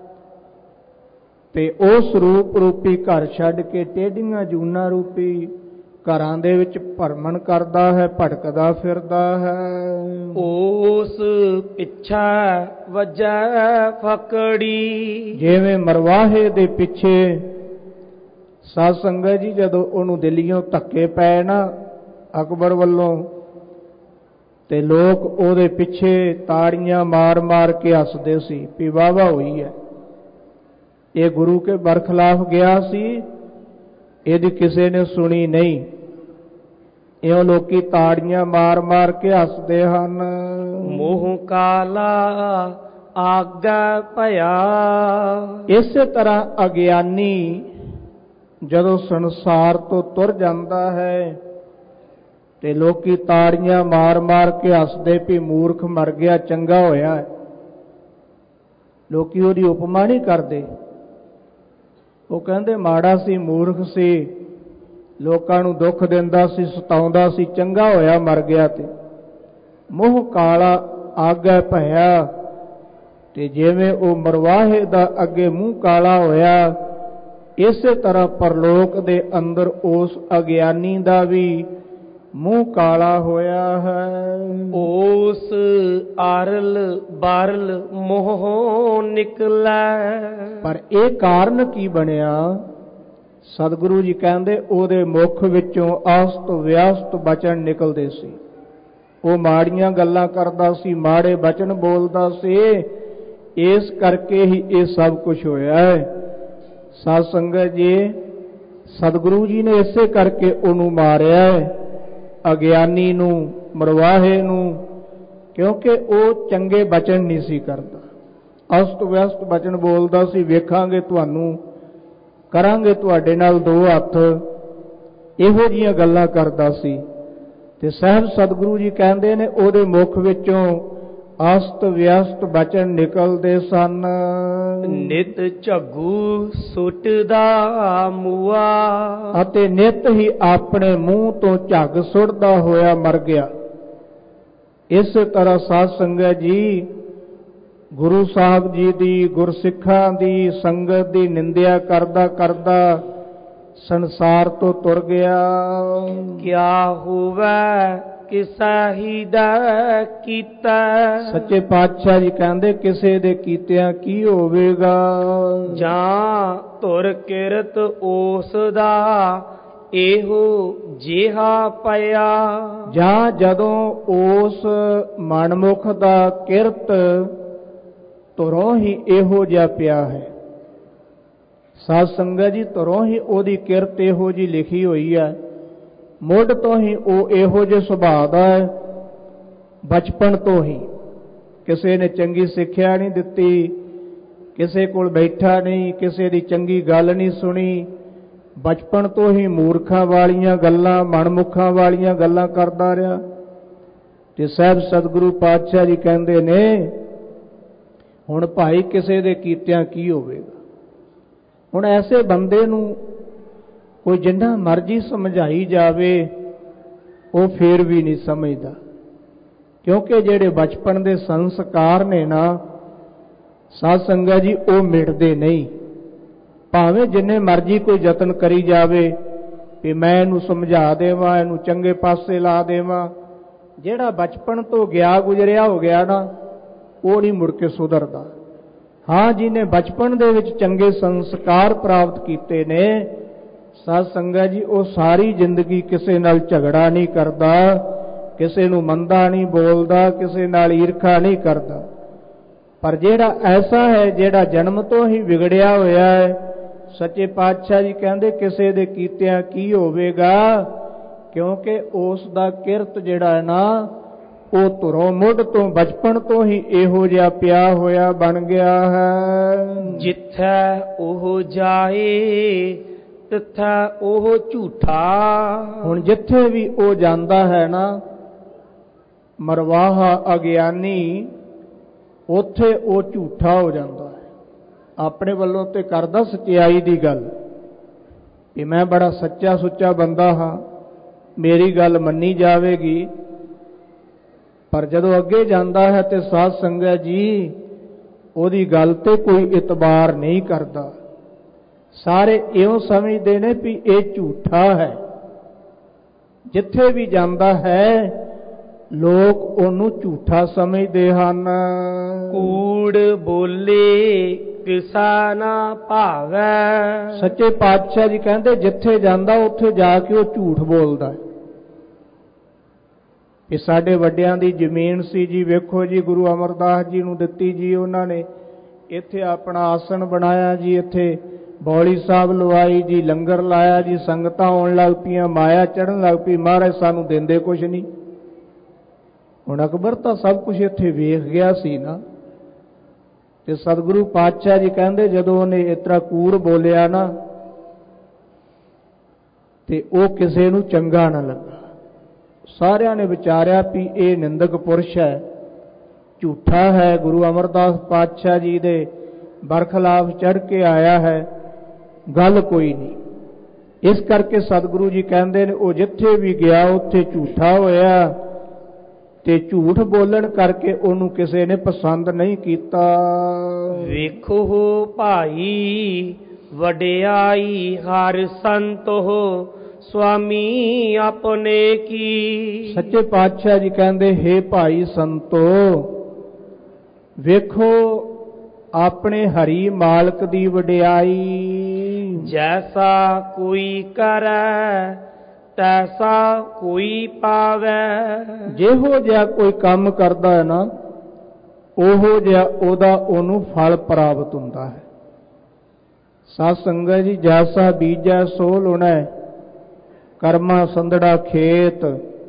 ਤੇ ਉਸ ਰੂਪ ਰੂਪੀ ਘਰ ਛੱਡ ਕੇ ਟੇਢੀਆਂ ਜੂਨਾਂ ਰੂਪੀ ਘਰਾਂ ਦੇ ਵਿੱਚ ਭਰਮਣ ਕਰਦਾ ਹੈ, ਭਟਕਦਾ ਫਿਰਦਾ ਹੈ। ਉਸ ਪਿੱਛਾ ਵਜੈ ਫਕੜੀ, ਜਿਵੇਂ ਮਰਵਾਹੇ ਦੇ ਪਿੱਛੇ ਸਾਧ ਸੰਗਤ ਜੀ ਜਦੋਂ ਉਹਨੂੰ ਦਿੱਲੀਓਂ ਧੱਕੇ ਪਏ ਨਾ ਅਕਬਰ ਵੱਲੋਂ, ਤੇ ਲੋਕ ਉਹਦੇ ਪਿੱਛੇ ਤਾੜੀਆਂ ਮਾਰ ਮਾਰ ਕੇ ਹੱਸਦੇ ਸੀ ਵੀ ਵਾਹ ਵਾਹ ਹੋਈ ਹੈ, ਇਹ ਗੁਰੂ ਕੇ ਬਰਖਲਾਫ ਗਿਆ ਸੀ, ਇਹਦੀ ਕਿਸੇ ਨੇ ਸੁਣੀ ਨਹੀਂ। ਇਉਂ ਲੋਕੀ ਤਾੜੀਆਂ ਮਾਰ ਮਾਰ ਕੇ ਹੱਸਦੇ ਹਨ। ਮੋਹ ਕਾਲਾ ਆਗਾ ਭਇਆ, ਇਸੇ ਤਰ੍ਹਾਂ ਅਗਿਆਨੀ ਜਦੋਂ ਸੰਸਾਰ ਤੋਂ ਤੁਰ ਜਾਂਦਾ ਹੈ ਤੇ ਲੋਕੀ ਤਾੜੀਆਂ ਮਾਰ ਮਾਰ ਕੇ ਹੱਸਦੇ ਵੀ ਮੂਰਖ ਮਰ ਗਿਆ, ਚੰਗਾ ਹੋਇਆ। ਲੋਕੀ ਉਹਦੀ ਉਪਮਾ ਨਹੀਂ ਕਰਦੇ, ਉਹ ਕਹਿੰਦੇ ਮਾੜਾ ਸੀ, ਮੂਰਖ ਸੀ, ਲੋਕਾਂ ਨੂੰ ਦੁੱਖ ਦਿੰਦਾ ਸੀ, ਸਤਾਉਂਦਾ ਸੀ, ਚੰਗਾ ਹੋਇਆ ਮਰ ਗਿਆ। ਤੇ ਮੋਹ ਕਾਲਾ ਆਗੇ ਭਇਆ, ਤੇ ਜਿਵੇਂ ਉਹ ਮਰਵਾਹੇ ਦਾ ਅੱਗੇ ਮੂੰਹ ਕਾਲਾ ਹੋਇਆ, ਇਸੇ ਤਰ੍ਹਾਂ ਪਰਲੋਕ ਦੇ ਅੰਦਰ ਉਸ ਅਗਿਆਨੀ ਦਾ ਵੀ ਮੂੰਹ ਕਾਲਾ ਹੋਇਆ ਹੈ। ਉਸ ਆਰਲ ਬਾਰਲ ਮੋਹ ਨਿਕਲੈ, ਪਰ ਇਹ ਕਾਰਨ ਕੀ ਬਣਿਆ? ਸਤਿਗੁਰੂ ਜੀ ਕਹਿੰਦੇ ਉਹਦੇ ਮੁਖ ਵਿੱਚੋਂ ਅਸਤ ਵਿਅਸਤ ਬਚਨ ਨਿਕਲਦੇ ਸੀ। ਉਹ ਮਾੜੀਆਂ ਗੱਲਾਂ ਕਰਦਾ ਸੀ, ਮਾੜੇ ਬਚਨ ਬੋਲਦਾ ਸੀ, ਇਸ ਕਰਕੇ ਹੀ ਇਹ ਸਭ ਕੁਝ ਹੋਇਆ ਹੈ। ਸਾਧ ਸੰਗਤ ਜੀ, ਸਤਿਗੁਰੂ ਜੀ ਨੇ ਇਸੇ ਕਰਕੇ ਉਹਨੂੰ ਮਾਰਿਆ ਹੈ, ਅਗਿਆਨੀ ਨੂੰ, ਮਰਵਾਹੇ ਨੂੰ, ਕਿਉਂਕਿ ਉਹ ਚੰਗੇ ਬਚਨ ਨਹੀਂ ਸੀ ਕਰਦਾ, ਅਸਤ ਵਿਅਸਤ ਬਚਨ ਬੋਲਦਾ ਸੀ। ਵੇਖਾਂਗੇ ਤੁਹਾਨੂੰ, ਕਰਾਂਗੇ ਤੁਹਾਡੇ ਨਾਲ ਦੋ ਹੱਥ, ਇਹੋ ਜਿਹੀਆਂ ਗੱਲਾਂ ਕਰਦਾ ਸੀ। ਤੇ ਸਹਿਬ ਸਤਿਗੁਰੂ ਜੀ ਕਹਿੰਦੇ ਨੇ ਉਹਦੇ ਮੁਖ ਵਿੱਚੋਂ ਅਸਤ ਵਿਅਸਤ ਬਚਨ ਨਿਕਲਦੇ ਸਨ। ਨਿਤ ਝੱਗੂ ਸੁੱਟਦਾ ਮੂਆ, ਅਤੇ ਨਿਤ ਹੀ ਆਪਣੇ ਮੂੰਹ ਤੋਂ ਝੱਗ ਸੁੱਟਦਾ ਹੋਇਆ ਮਰ ਗਿਆ। ਇਸੇ ਤਰ੍ਹਾਂ ਸਾਧ ਸੰਗਤ ਜੀ, ਗੁਰੂ ਸਾਹਿਬ ਜੀ ਦੀ, ਗੁਰਸਿੱਖਾਂ ਦੀ ਸੰਗਤ ਦੀ ਨਿੰਦਿਆ ਕਰਦਾ ਕਰਦਾ ਸੰਸਾਰ ਤੋਂ ਤੁਰ ਗਿਆ। ਕਿਆ ਹੋਵੇ ਕਿਸਾ ਹੀ ਦਾ ਕੀਤਾ, ਸੱਚੇ ਪਾਤਸ਼ਾਹ ਜੀ ਕਹਿੰਦੇ ਕਿਸੇ ਦੇ ਕੀਤਿਆਂ ਕੀ ਹੋਵੇਗਾ। ਜਾਂ ਧੁਰ ਕਿਰਤ ਉਸ ਦਾ ਇਹੋ ਜਿਹਾ ਪਿਆ, ਜਾਂ ਜਦੋਂ ਉਸ ਮਨਮੁਖ ਦਾ ਕਿਰਤ ਧੁਰੋਂ ਹੀ ਇਹੋ ਜਿਹਾ ਪਿਆ ਹੈ। ਸਾਧ ਸੰਗਤ ਜੀ, ਧੁਰੋਂ ਹੀ ਉਹਦੀ ਕਿਰਤ ਇਹੋ ਜਿਹੀ ਲਿਖੀ ਹੋਈ ਹੈ, ਮੁੱਢ ਤੋਂ ਹੀ ਉਹ ਇਹੋ ਜਿਹੇ ਸੁਭਾਅ ਦਾ ਹੈ। ਬਚਪਨ ਤੋਂ ਹੀ ਕਿਸੇ ਨੇ ਚੰਗੀ ਸਿੱਖਿਆ ਨਹੀਂ ਦਿੱਤੀ, ਕਿਸੇ ਕੋਲ ਬੈਠਾ ਨਹੀਂ, ਕਿਸੇ ਦੀ ਚੰਗੀ ਗੱਲ ਨਹੀਂ ਸੁਣੀ, ਬਚਪਨ ਤੋਂ ਹੀ ਮੂਰਖਾਂ ਵਾਲੀਆਂ ਗੱਲਾਂ, ਮਨਮੁਖਾਂ ਵਾਲੀਆਂ ਗੱਲਾਂ ਕਰਦਾ ਰਿਹਾ। ਤੇ ਸਾਹਿਬ ਸਤਿਗੁਰੂ ਪਾਤਸ਼ਾਹ ਜੀ ਕਹਿੰਦੇ ਨੇ, ਹੁਣ ਭਾਈ ਕਿਸੇ ਦੇ ਕੀਤਿਆਂ ਕੀ ਹੋਵੇਗਾ। ਹੁਣ ਐਸੇ ਬੰਦੇ ਨੂੰ ਕੋਈ ਜਿੰਨਾ ਮਰਜ਼ੀ ਸਮਝਾਈ ਜਾਵੇ ਉਹ ਫੇਰ ਵੀ ਨਹੀਂ ਸਮਝਦਾ, ਕਿਉਂਕਿ ਜਿਹੜੇ ਬਚਪਨ ਦੇ ਸੰਸਕਾਰ ਨੇ ਨਾ ਸਾਧ ਸੰਗਤ ਜੀ, ਉਹ ਮਿਟਦੇ ਨਹੀਂ। ਭਾਵੇਂ ਜਿੰਨੇ ਮਰਜ਼ੀ ਕੋਈ ਯਤਨ ਕਰੀ ਜਾਵੇ ਕਿ ਮੈਂ ਇਹਨੂੰ ਸਮਝਾ ਦੇਵਾਂ, ਇਹਨੂੰ ਚੰਗੇ ਪਾਸੇ ਲਾ ਦੇਵਾਂ, ਜਿਹੜਾ ਬਚਪਨ ਤੋਂ ਗਿਆ ਗੁਜ਼ਰਿਆ ਹੋ ਗਿਆ ਨਾ, ਉਹ ਨਹੀਂ ਮੁੜ ਕੇ ਸੁਧਰਦਾ। ਹਾਂ, ਜਿਹਨੇ ਬਚਪਨ ਦੇ ਵਿੱਚ ਚੰਗੇ ਸੰਸਕਾਰ ਪ੍ਰਾਪਤ ਕੀਤੇ ਨੇ, ਸਾਧ ਸੰਗਤ ਜੀ, ਉਹ ਸਾਰੀ ਜ਼ਿੰਦਗੀ ਕਿਸੇ ਨਾਲ ਝਗੜਾ ਨਹੀਂ ਕਰਦਾ, ਕਿਸੇ ਨੂੰ ਮੰਦਾ ਨਹੀਂ ਬੋਲਦਾ, ਕਿਸੇ ਨਾਲ ਈਰਖਾ ਨਹੀਂ ਕਰਦਾ। ਪਰ ਜਿਹੜਾ ਐਸਾ ਹੈ ਜਿਹੜਾ ਜਨਮ ਤੋਂ ਹੀ ਵਿਗੜਿਆ ਹੋਇਆ ਹੈ, ਸੱਚੇ ਪਾਤਸ਼ਾਹ ਜੀ ਕਹਿੰਦੇ ਕਿਸੇ ਦੇ ਕੀਤਿਆਂ ਕੀ ਹੋਵੇਗਾ, ਕਿਉਂਕਿ ਉਸ ਦਾ ਕਿਰਤ ਜਿਹੜਾ ਹੈ ਨਾ, ਉਹ ਧੁਰੋਂ ਮੁੱਢ ਤੋਂ ਬਚਪਨ ਤੋਂ ਹੀ ਇਹੋ ਜਿਹਾ ਪਿਆ ਹੋਇਆ ਬਣ ਗਿਆ ਹੈ। ਜਿੱਥੈ ਉਹ ਜਾਏ ਤਿੱਥੈ ਉਹ ਝੂਠਾ। ਹੁਣ ਜਿੱਥੇ ਵੀ ਉਹ ਜਾਂਦਾ ਹੈ ਨਾ ਮਰਵਾਹਾ ਅਗਿਆਨੀ, ਉੱਥੇ ਉਹ ਝੂਠਾ ਹੋ ਜਾਂਦਾ ਹੈ। ਆਪਣੇ ਵੱਲੋਂ ਤੇ ਕਰਦਾ ਸੱਚਾਈ ਦੀ ਗੱਲ ਕਿ ਮੈਂ ਬੜਾ ਸੱਚਾ ਸੁੱਚਾ ਬੰਦਾ ਹਾਂ, ਮੇਰੀ ਗੱਲ ਮੰਨੀ ਜਾਵੇਗੀ, ਪਰ ਜਦੋਂ ਅੱਗੇ ਜਾਂਦਾ ਹੈ ਤੇ ਸਾਧ ਸੰਗਤ ਜੀ ਉਹਦੀ ਗੱਲ ਤੇ ਕੋਈ ਇਤਬਾਰ ਨਹੀਂ ਕਰਦਾ। ਸਾਰੇ ਇਉਂ ਸਮਝਦੇ ਨੇ ਵੀ ਇਹ ਝੂਠਾ ਹੈ। ਜਿੱਥੇ ਵੀ ਜਾਂਦਾ ਹੈ ਲੋਕ ਉਹਨੂੰ ਝੂਠਾ ਸਮਝਦੇ ਹਨ। ਕੂੜ ਬੋਲੇ ਕਿਸਾ ਨਾ ਭਾਵੈ। ਸੱਚੇ ਪਾਤਸ਼ਾਹ ਜੀ ਕਹਿੰਦੇ ਜਿੱਥੇ ਜਾਂਦਾ ਉੱਥੇ ਜਾ ਕੇ ਉਹ ਝੂਠ ਬੋਲਦਾ ਹੈ। ਇਹ ਸਾਡੇ ਵੱਡਿਆਂ ਦੀ ਜ਼ਮੀਨ ਸੀ ਜੀ, ਵੇਖੋ ਜੀ ਗੁਰੂ ਅਮਰਦਾਸ ਜੀ ਨੂੰ ਦਿੱਤੀ ਜੀ ਉਹਨਾਂ ਨੇ, ਇੱਥੇ ਆਪਣਾ ਆਸਣ ਬਣਾਇਆ ਜੀ, ਇੱਥੇ ਬੌਲੀ ਸਾਹਿਬ ਲਵਾਈ ਜੀ, ਲੰਗਰ ਲਾਇਆ ਜੀ, ਸੰਗਤਾਂ ਆਉਣ ਲੱਗ ਪਈਆਂ, ਮਾਇਆ ਚੜ੍ਹਨ ਲੱਗ ਪਈ, ਮਹਾਰਾਜ ਸਾਨੂੰ ਦਿੰਦੇ ਕੁਛ ਨਹੀਂ। ਹੁਣ ਅਕਬਰ ਤਾਂ ਸਭ ਕੁਝ ਇੱਥੇ ਵੇਖ ਗਿਆ ਸੀ ਨਾ, ਤੇ ਸਤਿਗੁਰੂ ਪਾਤਸ਼ਾਹ ਜੀ ਕਹਿੰਦੇ ਜਦੋਂ ਉਹਨੇ ਇਸ ਤਰ੍ਹਾਂ ਕੂੜ ਬੋਲਿਆ ਨਾ ਤੇ ਉਹ ਕਿਸੇ ਨੂੰ ਚੰਗਾ ਨਾ ਲੱਗਾ। ਸਾਰਿਆਂ ਨੇ ਵਿਚਾਰਿਆ ਵੀ ਇਹ ਨਿੰਦਕ ਪੁਰਸ਼ ਹੈ, ਝੂਠਾ ਹੈ, ਗੁਰੂ ਅਮਰਦਾਸ ਪਾਤਸ਼ਾਹ ਜੀ ਦੇ ਬਰਖਲਾਫ ਚੜ੍ਹ ਕੇ ਆਇਆ ਹੈ, ਗੱਲ ਕੋਈ ਨਹੀਂ। ਇਸ ਕਰਕੇ ਸਤਿਗੁਰੂ ਜੀ ਕਹਿੰਦੇ ਨੇ ਉਹ ਜਿੱਥੇ ਵੀ ਗਿਆ ਉੱਥੇ ਝੂਠਾ ਹੋਇਆ, ਤੇ ਝੂਠ ਬੋਲਣ ਕਰਕੇ ਉਹਨੂੰ ਕਿਸੇ ਨੇ ਪਸੰਦ ਨਹੀਂ ਕੀਤਾ। ਵੇਖੋ ਭਾਈ ਵਡਿਆਈ ਹਰ ਸੰਤੋ ਸੁਆਮੀ ਆਪਣੇ ਕੀ। ਸੱਚੇ ਪਾਤਸ਼ਾਹ ਜੀ ਕਹਿੰਦੇ ਹੇ ਭਾਈ ਸੰਤੋ, ਵੇਖੋ ਆਪਣੇ ਹਰੀ ਮਾਲਕ ਦੀ ਵਡਿਆਈ। ਜੈਸਾ ਕੋਈ ਕਰੈ ਤੈਸਾ ਕੋਈ ਪਾਵੈ। ਜਿਹੋ ਜਿਹਾ ਕੋਈ ਕੰਮ ਕਰਦਾ ਹੈ ਨਾ ਉਹੋ ਜਿਹਾ ਉਹਦਾ ਉਹਨੂੰ ਫਲ ਪ੍ਰਾਪਤ ਹੁੰਦਾ ਹੈ। ਸਾਧ ਸੰਗਤ ਜੀ ਜੈਸਾ ਬੀਜੈ ਸੋ ਲੁਣੈ, ਕਰਮਾਂ ਸੰਧੜਾ ਖੇਤ।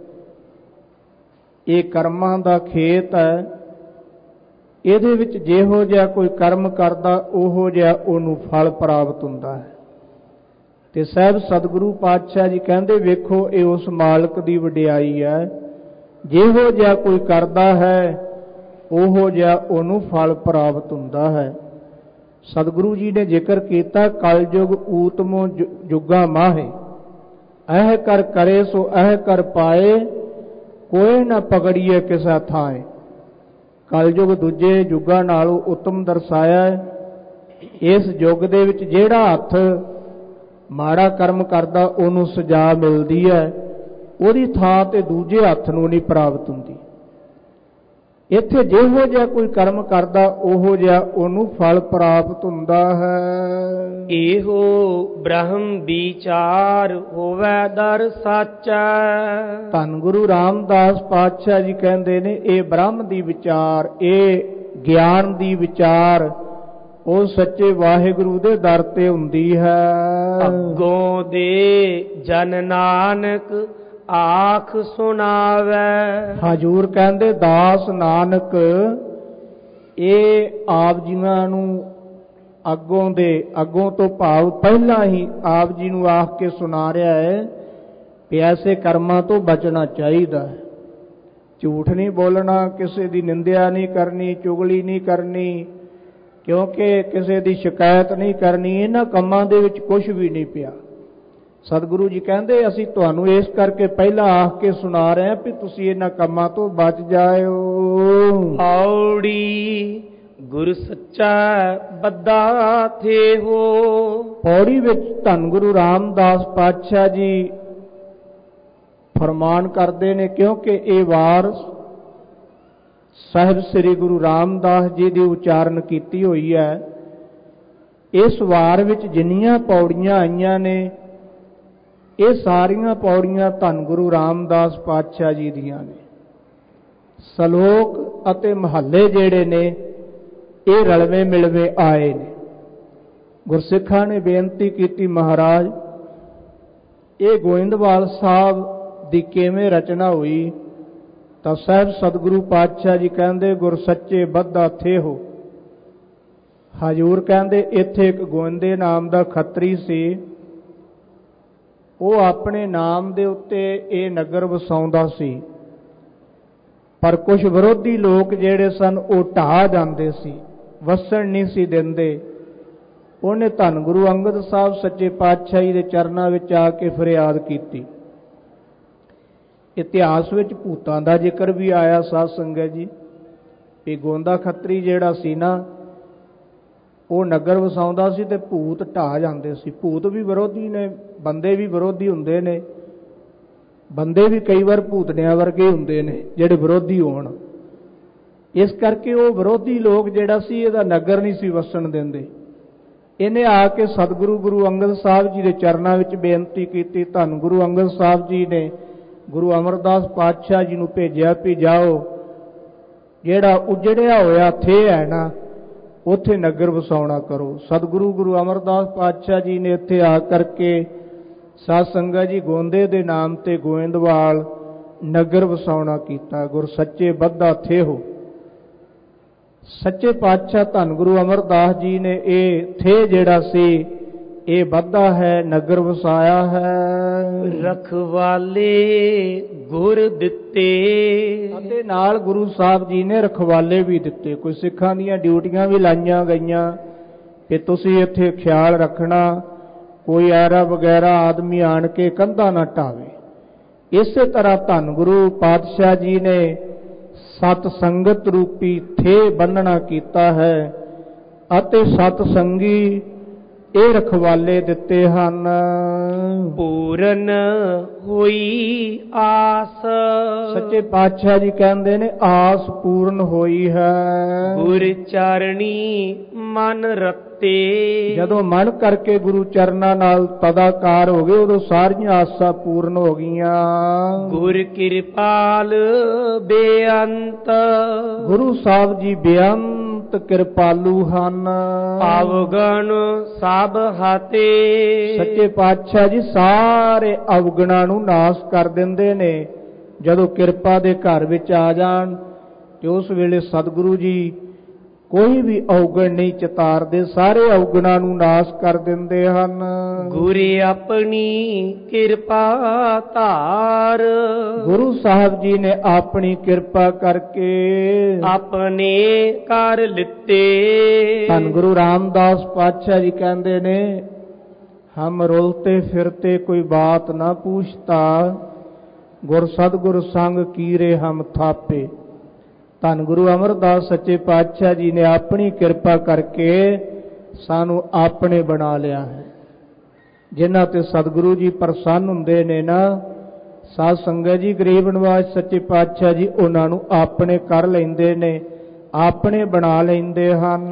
ਇਹ ਕਰਮਾਂ ਦਾ ਖੇਤ ਹੈ, ਇਹਦੇ ਵਿੱਚ ਜਿਹੋ ਜਿਹਾ ਕੋਈ ਕਰਮ ਕਰਦਾ ਉਹੋ ਜਿਹਾ ਉਹਨੂੰ ਫਲ ਪ੍ਰਾਪਤ ਹੁੰਦਾ ਹੈ। ਤੇ ਸਾਹਿਬ ਸਤਿਗੁਰੂ ਪਾਤਸ਼ਾਹ ਜੀ ਕਹਿੰਦੇ ਵੇਖੋ ਇਹ ਉਸ ਮਾਲਕ ਦੀ ਵਡਿਆਈ ਹੈ, ਜਿਹੋ ਜਿਹਾ ਕੋਈ ਕਰਦਾ ਹੈ ਉਹੋ ਜਿਹਾ ਉਹਨੂੰ ਫਲ ਪ੍ਰਾਪਤ ਹੁੰਦਾ ਹੈ। ਸਤਿਗੁਰੂ ਜੀ ਨੇ ਜ਼ਿਕਰ ਕੀਤਾ ਕਲਯੁਗ ਊਤਮੋ ਜੁਗਾ ਮਾਹੇ, ਇਹ ਕਰ ਕਰੇ ਸੋ ਇਹ ਕਰ ਪਾਏ, ਕੋਈ ਨਾ ਪਕੜੀਏ ਕਿਸਾ ਥਾਏ। ਕਲਯੁਗ ਦੂਜੇ ਯੁੱਗਾਂ ਨਾਲੋਂ ਉੱਤਮ ਦਰਸਾਇਆ ਹੈ। ਇਸ ਯੁੱਗ ਦੇ ਵਿੱਚ ਜਿਹੜਾ ਹੱਥ ਮਾੜਾ ਕਰਮ ਕਰਦਾ ਉਹਨੂੰ ਸਜ਼ਾ ਮਿਲਦੀ ਹੈ, ਉਹਦੀ ਥਾਂ ਤੇ ਦੂਜੇ ਹੱਥ ਨੂੰ ਨਹੀਂ ਪ੍ਰਾਪਤ ਹੁੰਦੀ। ਇੱਥੇ ਜਿਹੋ ਜਿਹਾ ਕੋਈ ਕਰਮ ਕਰਦਾ ਉਹੋ ਜਿਹਾ ਉਹਨੂੰ ਫਲ ਪ੍ਰਾਪਤ ਹੁੰਦਾ ਹੈ। ਇਹੋ ਬ੍ਰਹਮ ਵਿਚਾਰ ਹੋਵੇ ਦਰ ਸਾਚਾ। ਧੰਨ ਗੁਰੂ ਰਾਮਦਾਸ ਪਾਤਸ਼ਾਹ ਜੀ ਕਹਿੰਦੇ ਨੇ ਇਹ ਬ੍ਰਹਮ ਦੀ ਵਿਚਾਰ, ਇਹ ਗਿਆਨ ਦੀ ਵਿਚਾਰ ਉਹ ਸੱਚੇ ਵਾਹਿਗੁਰੂ ਦੇ ਦਰ ਤੇ ਹੁੰਦੀ ਹੈ। ਅੱਗੋਂ ਦੇ ਜਨ ਨਾਨਕ ਆਖ ਸੁਣਾਵੇ। ਹਜੂਰ ਕਹਿੰਦੇ ਦਾਸ ਨਾਨਕ ਇਹ ਆਪ ਜੀਆਂ ਨੂੰ ਅੱਗੋਂ ਤੋਂ ਭਾਵ ਪਹਿਲਾਂ ਹੀ ਆਪ ਜੀ ਨੂੰ ਆਖ ਕੇ ਸੁਣਾ ਰਿਹਾ ਹੈ ਕਿ ਐਸੇ ਕਰਮਾਂ ਤੋਂ ਬਚਣਾ ਚਾਹੀਦਾ ਹੈ। ਝੂਠ ਨਹੀਂ ਬੋਲਣਾ, ਕਿਸੇ ਦੀ ਨਿੰਦਿਆ ਨਹੀਂ ਕਰਨੀ, ਚੁਗਲੀ ਨਹੀਂ ਕਰਨੀ, ਕਿਉਂਕਿ ਕਿਸੇ ਦੀ ਸ਼ਿਕਾਇਤ ਨਹੀਂ ਕਰਨੀ। ਇਹਨਾਂ ਕੰਮਾਂ ਦੇ ਵਿੱਚ ਕੁਝ ਵੀ ਨਹੀਂ ਪਿਆ। ਸਤਿਗੁਰੂ ਜੀ ਕਹਿੰਦੇ ਅਸੀਂ ਤੁਹਾਨੂੰ ਇਸ ਕਰਕੇ ਪਹਿਲਾਂ ਆਖ ਕੇ ਸੁਣਾ ਰਹੇ ਹਾਂ ਵੀ ਤੁਸੀਂ ਇਹਨਾਂ ਕੰਮਾਂ ਤੋਂ ਬਚ ਜਾਇਓ। ਪੌੜੀ ਗੁਰ ਸੱਚਾ ਬੱਦਾ ਥੇ ਹੋ। ਪੌੜੀ ਵਿੱਚ ਧੰਨ ਗੁਰੂ ਰਾਮਦਾਸ ਪਾਤਸ਼ਾਹ ਜੀ ਫਰਮਾਨ ਕਰਦੇ ਨੇ, ਕਿਉਂਕਿ ਇਹ ਵਾਰ ਸਾਹਿਬ ਸ੍ਰੀ ਗੁਰੂ ਰਾਮਦਾਸ ਜੀ ਦੀ ਉਚਾਰਨ ਕੀਤੀ ਹੋਈ ਹੈ। ਇਸ ਵਾਰ ਵਿੱਚ ਜਿੰਨੀਆਂ ਪੌੜੀਆਂ ਆਈਆਂ ਨੇ ਇਹ ਸਾਰੀਆਂ ਪੌੜੀਆਂ ਧੰਨ ਗੁਰੂ ਰਾਮਦਾਸ ਪਾਤਸ਼ਾਹ ਜੀ ਦੀਆਂ ਨੇ। ਸਲੋਕ ਅਤੇ ਮਹੱਲੇ ਜਿਹੜੇ ਨੇ ਇਹ ਰਲਵੇਂ ਮਿਲਵੇਂ ਆਏ ਨੇ। ਗੁਰਸਿੱਖਾਂ ਨੇ ਬੇਨਤੀ ਕੀਤੀ ਮਹਾਰਾਜ ਇਹ ਗੋਇੰਦਵਾਲ ਸਾਹਿਬ ਦੀ ਕਿਵੇਂ ਰਚਨਾ ਹੋਈ, ਤਾਂ ਸਾਹਿਬ ਸਤਿਗੁਰੂ ਪਾਤਸ਼ਾਹ ਜੀ ਕਹਿੰਦੇ ਗੁਰ ਸੱਚੇ ਬੱਧਾ ਥੇ ਹੋ। ਹਜੂਰ ਕਹਿੰਦੇ ਇੱਥੇ ਇੱਕ ਗੋਇੰਦੇ ਨਾਮ ਦਾ ਖੱਤਰੀ ਸੀ, ਉਹ ਆਪਣੇ ਨਾਮ ਦੇ ਉੱਤੇ ਇਹ ਨਗਰ ਵਸਾਉਂਦਾ ਸੀ, ਪਰ ਕੁਝ ਵਿਰੋਧੀ ਲੋਕ ਜਿਹੜੇ ਸਨ ਉਹ ਢਾਹ ਜਾਂਦੇ ਸੀ, ਵਸਣ ਨਹੀਂ ਸੀ ਦਿੰਦੇ। ਉਹਨੇ ਧੰਨ ਗੁਰੂ ਅੰਗਦ ਸਾਹਿਬ ਸੱਚੇ ਪਾਤਸ਼ਾਹ ਜੀ ਦੇ ਚਰਨਾਂ ਵਿੱਚ ਆ ਕੇ ਫਰਿਆਦ ਕੀਤੀ। ਇਤਿਹਾਸ ਵਿੱਚ ਭੂਤਾਂ ਦਾ ਜ਼ਿਕਰ ਵੀ ਆਇਆ ਸਾਧ ਸੰਗਤ ਜੀ। ਇਹ ਗੋਂਦਾ ਖੱਤਰੀ ਜਿਹੜਾ ਸੀ ਨਾ, ਉਹ ਨਗਰ ਵਸਾਉਂਦਾ ਸੀ ਤੇ ਭੂਤ ਢਾਹ ਜਾਂਦੇ ਸੀ। ਭੂਤ ਵੀ ਵਿਰੋਧੀ ਨੇ, ਬੰਦੇ ਵੀ ਵਿਰੋਧੀ ਹੁੰਦੇ ਨੇ। ਬੰਦੇ ਵੀ ਕਈ ਵਾਰ ਭੂਤਨਿਆਂ ਵਰਗੇ ਹੁੰਦੇ ਨੇ ਜਿਹੜੇ ਵਿਰੋਧੀ ਹੋਣ। ਇਸ ਕਰਕੇ ਉਹ ਵਿਰੋਧੀ ਲੋਕ ਜਿਹੜਾ ਸੀ ਇਹਦਾ ਨਗਰ ਨਹੀਂ ਸੀ ਵਸਣ ਦਿੰਦੇ। ਇਹਨੇ ਆ ਕੇ ਸਤਿਗੁਰੂ ਗੁਰੂ ਅੰਗਦ ਸਾਹਿਬ ਜੀ ਦੇ ਚਰਨਾਂ ਵਿੱਚ ਬੇਨਤੀ ਕੀਤੀ। ਧੰਨ ਗੁਰੂ ਅੰਗਦ ਸਾਹਿਬ ਜੀ ਨੇ ਗੁਰੂ ਅਮਰਦਾਸ ਪਾਤਸ਼ਾਹ ਜੀ ਨੂੰ ਭੇਜਿਆ ਵੀ ਜਾਓ, ਜਿਹੜਾ ਉਜੜਿਆ ਹੋਇਆ ਥੇ ਹੈ ਨਾ, ਉੱਥੇ ਨਗਰ ਵਸਾਉਣਾ ਕਰੋ। ਸਤਿਗੁਰੂ ਗੁਰੂ ਅਮਰਦਾਸ ਪਾਤਸ਼ਾਹ ਜੀ ਨੇ ਇੱਥੇ ਆ ਕਰਕੇ ਸਾਧ ਸੰਗਤ ਜੀ ਗੋਂਦੇ ਦੇ ਨਾਮ ਤੇ ਗੋਇੰਦਵਾਲ ਨਗਰ ਵਸਾਉਣਾ ਕੀਤਾ। ਗੁਰ ਸੱਚੇ ਬੱਧਾ ਥੇ ਹੋ। ਸੱਚੇ ਪਾਤਸ਼ਾਹ ਧੰਨ ਗੁਰੂ ਅਮਰਦਾਸ ਜੀ ਨੇ ਇਹ ਥੇ ਜਿਹੜਾ ਸੀ ਇਹ ਬੱਧਾ ਹੈ, ਨਗਰ ਵਸਾਇਆ ਹੈ। ਰਖਵਾਲੇ ਗੁਰ ਦਿੱਤੇ, ਅਤੇ ਨਾਲ ਗੁਰੂ ਸਾਹਿਬ ਜੀ ਨੇ ਰਖਵਾਲੇ ਵੀ ਦਿੱਤੇ। ਕੋਈ ਸਿੱਖਾਂ ਦੀਆਂ ਡਿਊਟੀਆਂ ਵੀ ਲਾਈਆਂ ਗਈਆਂ ਕਿ ਤੁਸੀਂ ਇੱਥੇ ਖਿਆਲ ਰੱਖਣਾ, ਕੋਈ ਐਰਾ ਵਗੈਰਾ ਆਦਮੀ ਆਣ ਕੇ ਕੰਧਾਂ ਨਾ ਢਾਵੇ। ਇਸੇ ਤਰ੍ਹਾਂ ਧੰਨ ਗੁਰੂ ਪਾਤਸ਼ਾਹ ਜੀ ਨੇ ਸਤ ਸੰਗਤ ਰੂਪੀ ਥੇ ਬੰਨਣਾ ਕੀਤਾ ਹੈ ਅਤੇ ਸਤ ਸੰਗੀ ਇਹ ਰਖਵਾਲੇ ਦਿੱਤੇ ਹਨ। ਪੂਰਨ ਹੋਈ ਆਸ, ਸੱਚੇ ਪਾਤਸ਼ਾਹ ਜੀ ਕਹਿੰਦੇ ਨੇ ਆਸ ਪੂਰਨ ਹੋਈ ਹੈ। ਗੁਰ ਚਰਣੀ ਮਨ ਰਤੇ, ਜਦੋਂ ਮਨ ਕਰਕੇ ਗੁਰੂ ਚਰਨਾਂ ਨਾਲ ਤਦਾਕਾਰ ਹੋ ਗਏ ਉਦੋਂ ਸਾਰੀਆਂ ਆਸਾਂ ਪੂਰਨ ਹੋ ਗਈਆਂ। ਗੁਰ ਕਿਰਪਾਲ ਬੇਅੰਤ, ਗੁਰੂ ਸਾਹਿਬ ਜੀ ਬੇਅੰਤ ਕਿਰਪਾਲੂ ਹਨ। ਅਵਗਣ ਸਭ ਹਾਤੇ, ਸੱਚੇ ਪਾਤਸ਼ਾਹ ਜੀ ਸਾਰੇ ਅਵਗਣਾਂ ਨੂੰ ਨਾਸ਼ ਕਰ ਦਿੰਦੇ ਨੇ। ਜਦੋਂ ਕਿਰਪਾ ਦੇ ਘਰ ਵਿੱਚ ਆ ਜਾਣ ਤੇ ਉਸ ਵੇਲੇ ਸਤਿਗੁਰੂ ਜੀ ਕੋਈ ਵੀ ਅਵਗਣ ਨਹੀਂ ਚਿਤਾਰਦੇ, ਸਾਰੇ ਅਵਗਣਾਂ ਨੂੰ ਨਾਸ਼ ਕਰ ਦਿੰਦੇ ਹਨ। ਗੁਰ ਆਪਣੀ ਕਿਰਪਾ ਧਾਰ, ਗੁਰੂ ਸਾਹਿਬ ਜੀ ਨੇ ਆਪਣੀ ਕਿਰਪਾ ਕਰਕੇ ਆਪਣੇ ਕਰ ਲਿੱਤੇ। ਧੰਨ ਗੁਰੂ ਰਾਮਦਾਸ ਪਾਤਸ਼ਾਹ ਜੀ ਕਹਿੰਦੇ ਨੇ ਹਮ ਰੁਲਤੇ ਫਿਰਤੇ ਕੋਈ ਬਾਤ ਨਾ ਪੁੱਛਤਾ, ਗੁਰ ਸਤਿਗੁਰ ਸੰਗ ਕੀਰੇ ਹਮ ਥਾਪੇ। ਧੰਨ ਗੁਰੂ ਅਮਰਦਾਸ ਸੱਚੇ ਪਾਤਸ਼ਾਹ ਜੀ ਨੇ ਆਪਣੀ ਕਿਰਪਾ ਕਰਕੇ ਸਾਨੂੰ ਆਪਣੇ ਬਣਾ ਲਿਆ ਹੈ। ਜਿਨ੍ਹਾਂ ਤੇ ਸਤਿਗੁਰੂ ਜੀ ਪ੍ਰਸੰਨ ਹੁੰਦੇ ਨੇ ਨਾ ਸਾਧ ਸੰਗਤ ਜੀ, ਗਰੀਬ ਨਿਵਾਜ ਸੱਚੇ ਪਾਤਸ਼ਾਹ ਜੀ ਉਹਨਾਂ ਨੂੰ ਆਪਣੇ ਕਰ ਲੈਂਦੇ ਨੇ, ਆਪਣੇ ਬਣਾ ਲੈਂਦੇ ਹਨ।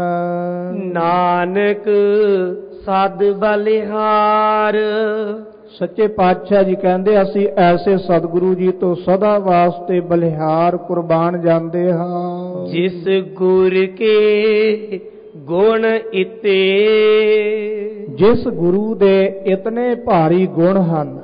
ਨਾਨਕ ਸਦ ਬਲਿਹਾਰ, ਸੱਚੇ ਪਾਤਸ਼ਾਹ ਜੀ ਕਹਿੰਦੇ ਅਸੀਂ ਐਸੇ ਸਤਿਗੁਰੂ ਜੀ ਤੋਂ ਸਦਾ ਵਾਸਤੇ ਬਲਿਹਾਰ ਕੁਰਬਾਨ ਜਾਂਦੇ ਹਾਂ। ਜਿਸ ਗੁਰ ਕੇ ਗੁਣ ਇਤੇ, ਜਿਸ ਗੁਰੂ ਦੇ ਇਤਨੇ ਭਾਰੀ ਗੁਣ ਹਨ,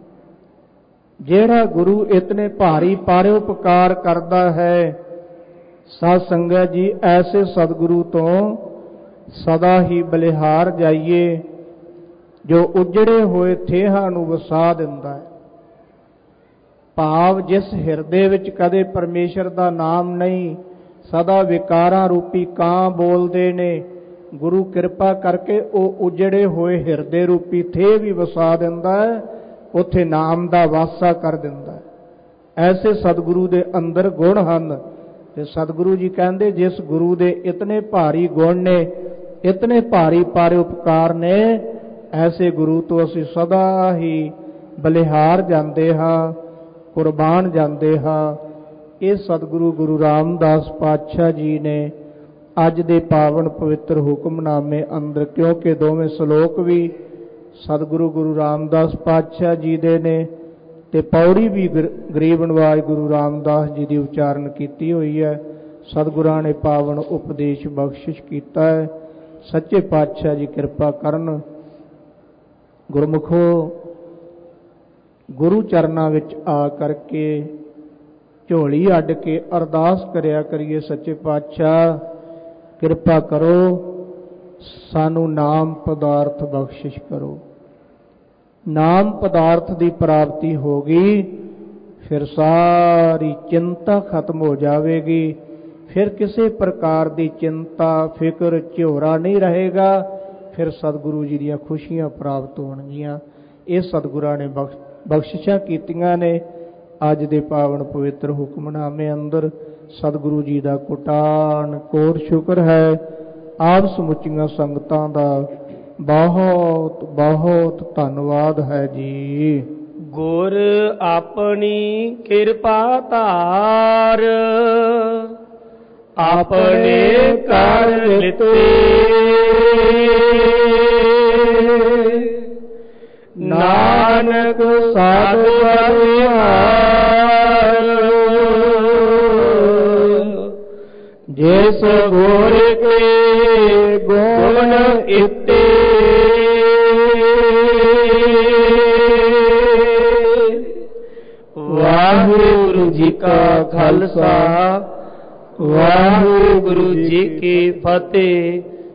ਜਿਹੜਾ ਗੁਰੂ ਇਤਨੇ ਭਾਰੀ ਪਰਉਪਕਾਰ ਕਰਦਾ ਹੈ, ਸਾਧ ਸੰਗਤ ਜੀ ਐਸੇ ਸਤਿਗੁਰੂ ਤੋਂ ਸਦਾ ਹੀ ਬਲਿਹਾਰ ਜਾਈਏ ਜੋ ਉਜੜੇ ਹੋਏ ਥੇਹਾਂ ਨੂੰ ਵਸਾ ਦਿੰਦਾ ਹੈ। ਭਾਵ ਜਿਸ ਹਿਰਦੇ ਵਿੱਚ ਕਦੇ ਪਰਮੇਸ਼ਰ ਦਾ ਨਾਮ ਨਹੀਂ, ਸਦਾ ਵਿਕਾਰਾਂ ਰੂਪੀ ਕਾਂ ਬੋਲਦੇ ਨੇ, ਗੁਰੂ ਕਿਰਪਾ ਕਰਕੇ ਉਹ ਉਜੜੇ ਹੋਏ ਹਿਰਦੇ ਰੂਪੀ ਥੇ ਵੀ ਵਸਾ ਦਿੰਦਾ ਹੈ, ਉੱਥੇ ਨਾਮ ਦਾ ਵਾਸਾ ਕਰ ਦਿੰਦਾ ਹੈ। ਐਸੇ ਸਤਿਗੁਰੂ ਦੇ ਅੰਦਰ ਗੁਣ ਹਨ ਤੇ ਸਤਿਗੁਰੂ ਜੀ ਕਹਿੰਦੇ ਜਿਸ ਗੁਰੂ ਦੇ ਇਤਨੇ ਭਾਰੀ ਗੁਣ ਨੇ, ਇਤਨੇ ਭਾਰੀ ਪਰਉਪਕਾਰ ਨੇ, ਐਸੇ ਗੁਰੂ ਤੋਂ ਅਸੀਂ ਸਦਾ ਹੀ ਬਲਿਹਾਰ ਜਾਂਦੇ ਹਾਂ, ਕੁਰਬਾਨ ਜਾਂਦੇ ਹਾਂ। ਇਹ ਸਤਿਗੁਰੂ ਗੁਰੂ ਰਾਮਦਾਸ ਪਾਤਸ਼ਾਹ ਜੀ ਨੇ ਅੱਜ ਦੇ ਪਾਵਨ ਪਵਿੱਤਰ ਹੁਕਮਨਾਮੇ ਅੰਦਰ, ਕਿਉਂਕਿ ਦੋਵੇਂ ਸ਼ਲੋਕ ਵੀ ਸਤਿਗੁਰੂ ਗੁਰੂ ਰਾਮਦਾਸ ਪਾਤਸ਼ਾਹ ਜੀ ਦੇ ਨੇ ਤੇ ਪੌੜੀ ਵੀ ਗਰੀਬ ਨਿਵਾਜ ਗੁਰੂ ਰਾਮਦਾਸ ਜੀ ਦੀ ਉਚਾਰਨ ਕੀਤੀ ਹੋਈ ਹੈ। ਸਤਿਗੁਰਾਂ ਨੇ ਪਾਵਨ ਉਪਦੇਸ਼ ਬਖਸ਼ਿਸ਼ ਕੀਤਾ ਹੈ। ਸੱਚੇ ਪਾਤਸ਼ਾਹ ਜੀ ਕਿਰਪਾ ਕਰਨ। ਗੁਰਮੁਖੋ, ਗੁਰੂ ਚਰਨਾਂ ਵਿੱਚ ਆ ਕਰਕੇ ਝੋਲੀ ਅੱਡ ਕੇ ਅਰਦਾਸ ਕਰਿਆ ਕਰੀਏ, ਸੱਚੇ ਪਾਤਸ਼ਾਹ ਕਿਰਪਾ ਕਰੋ, ਸਾਨੂੰ ਨਾਮ ਪਦਾਰਥ ਬਖਸ਼ਿਸ਼ ਕਰੋ। ਨਾਮ ਪਦਾਰਥ ਦੀ ਪ੍ਰਾਪਤੀ ਹੋ ਗਈ, ਫਿਰ ਸਾਰੀ ਚਿੰਤਾ ਖਤਮ ਹੋ ਜਾਵੇਗੀ। ਫਿਰ ਕਿਸੇ ਪ੍ਰਕਾਰ ਦੀ ਚਿੰਤਾ, ਫਿਕਰ, ਝਿਉਰਾ ਨਹੀਂ ਰਹੇਗਾ। ਫਿਰ ਸਤਿਗੁਰੂ ਜੀ ਦੀਆਂ ਖੁਸ਼ੀਆਂ ਪ੍ਰਾਪਤ ਹੋਣਗੀਆਂ। ਇਹ ਸਤਿਗੁਰਾਂ ਨੇ ਬਖਸ਼ਿਸ਼ਾਂ ਕੀਤੀਆਂ ਨੇ। ਅੱਜ ਦੇ ਪਾਵਨ ਪਵਿੱਤਰ ਹੁਕਮਨਾਮੇ ਅੰਦਰ ਸਤਿਗੁਰੂ ਜੀ ਦਾ ਕੋਟਾਨ ਕੋਟ ਸ਼ੁਕਰ ਹੈ। ਆਪ ਸਮੁੱਚੀਆਂ ਸੰਗਤਾਂ ਦਾ ਬਹੁਤ ਬਹੁਤ ਧੰਨਵਾਦ ਹੈ ਜੀ। ਗੁਰ ਆਪਣੀ ਕਿਰਪਾ ਧਾਰ, ਆਪਣੇ ਕਰ ਲਿਤੇ, ਨਾਨਕ ਸਾਧ ਬਲਿਹਾਰ। ਜਿਸ ਗੁਰ ਕੇ ਗੁਣ ਇਤੇ, ਵਾਹਿਗੁਰੂ ਜੀ ਕਾ ਖਾਲਸਾ, ਵਾਹਿਗੁਰੂ ਜੀ ਕੀ ਫਤਿਹ।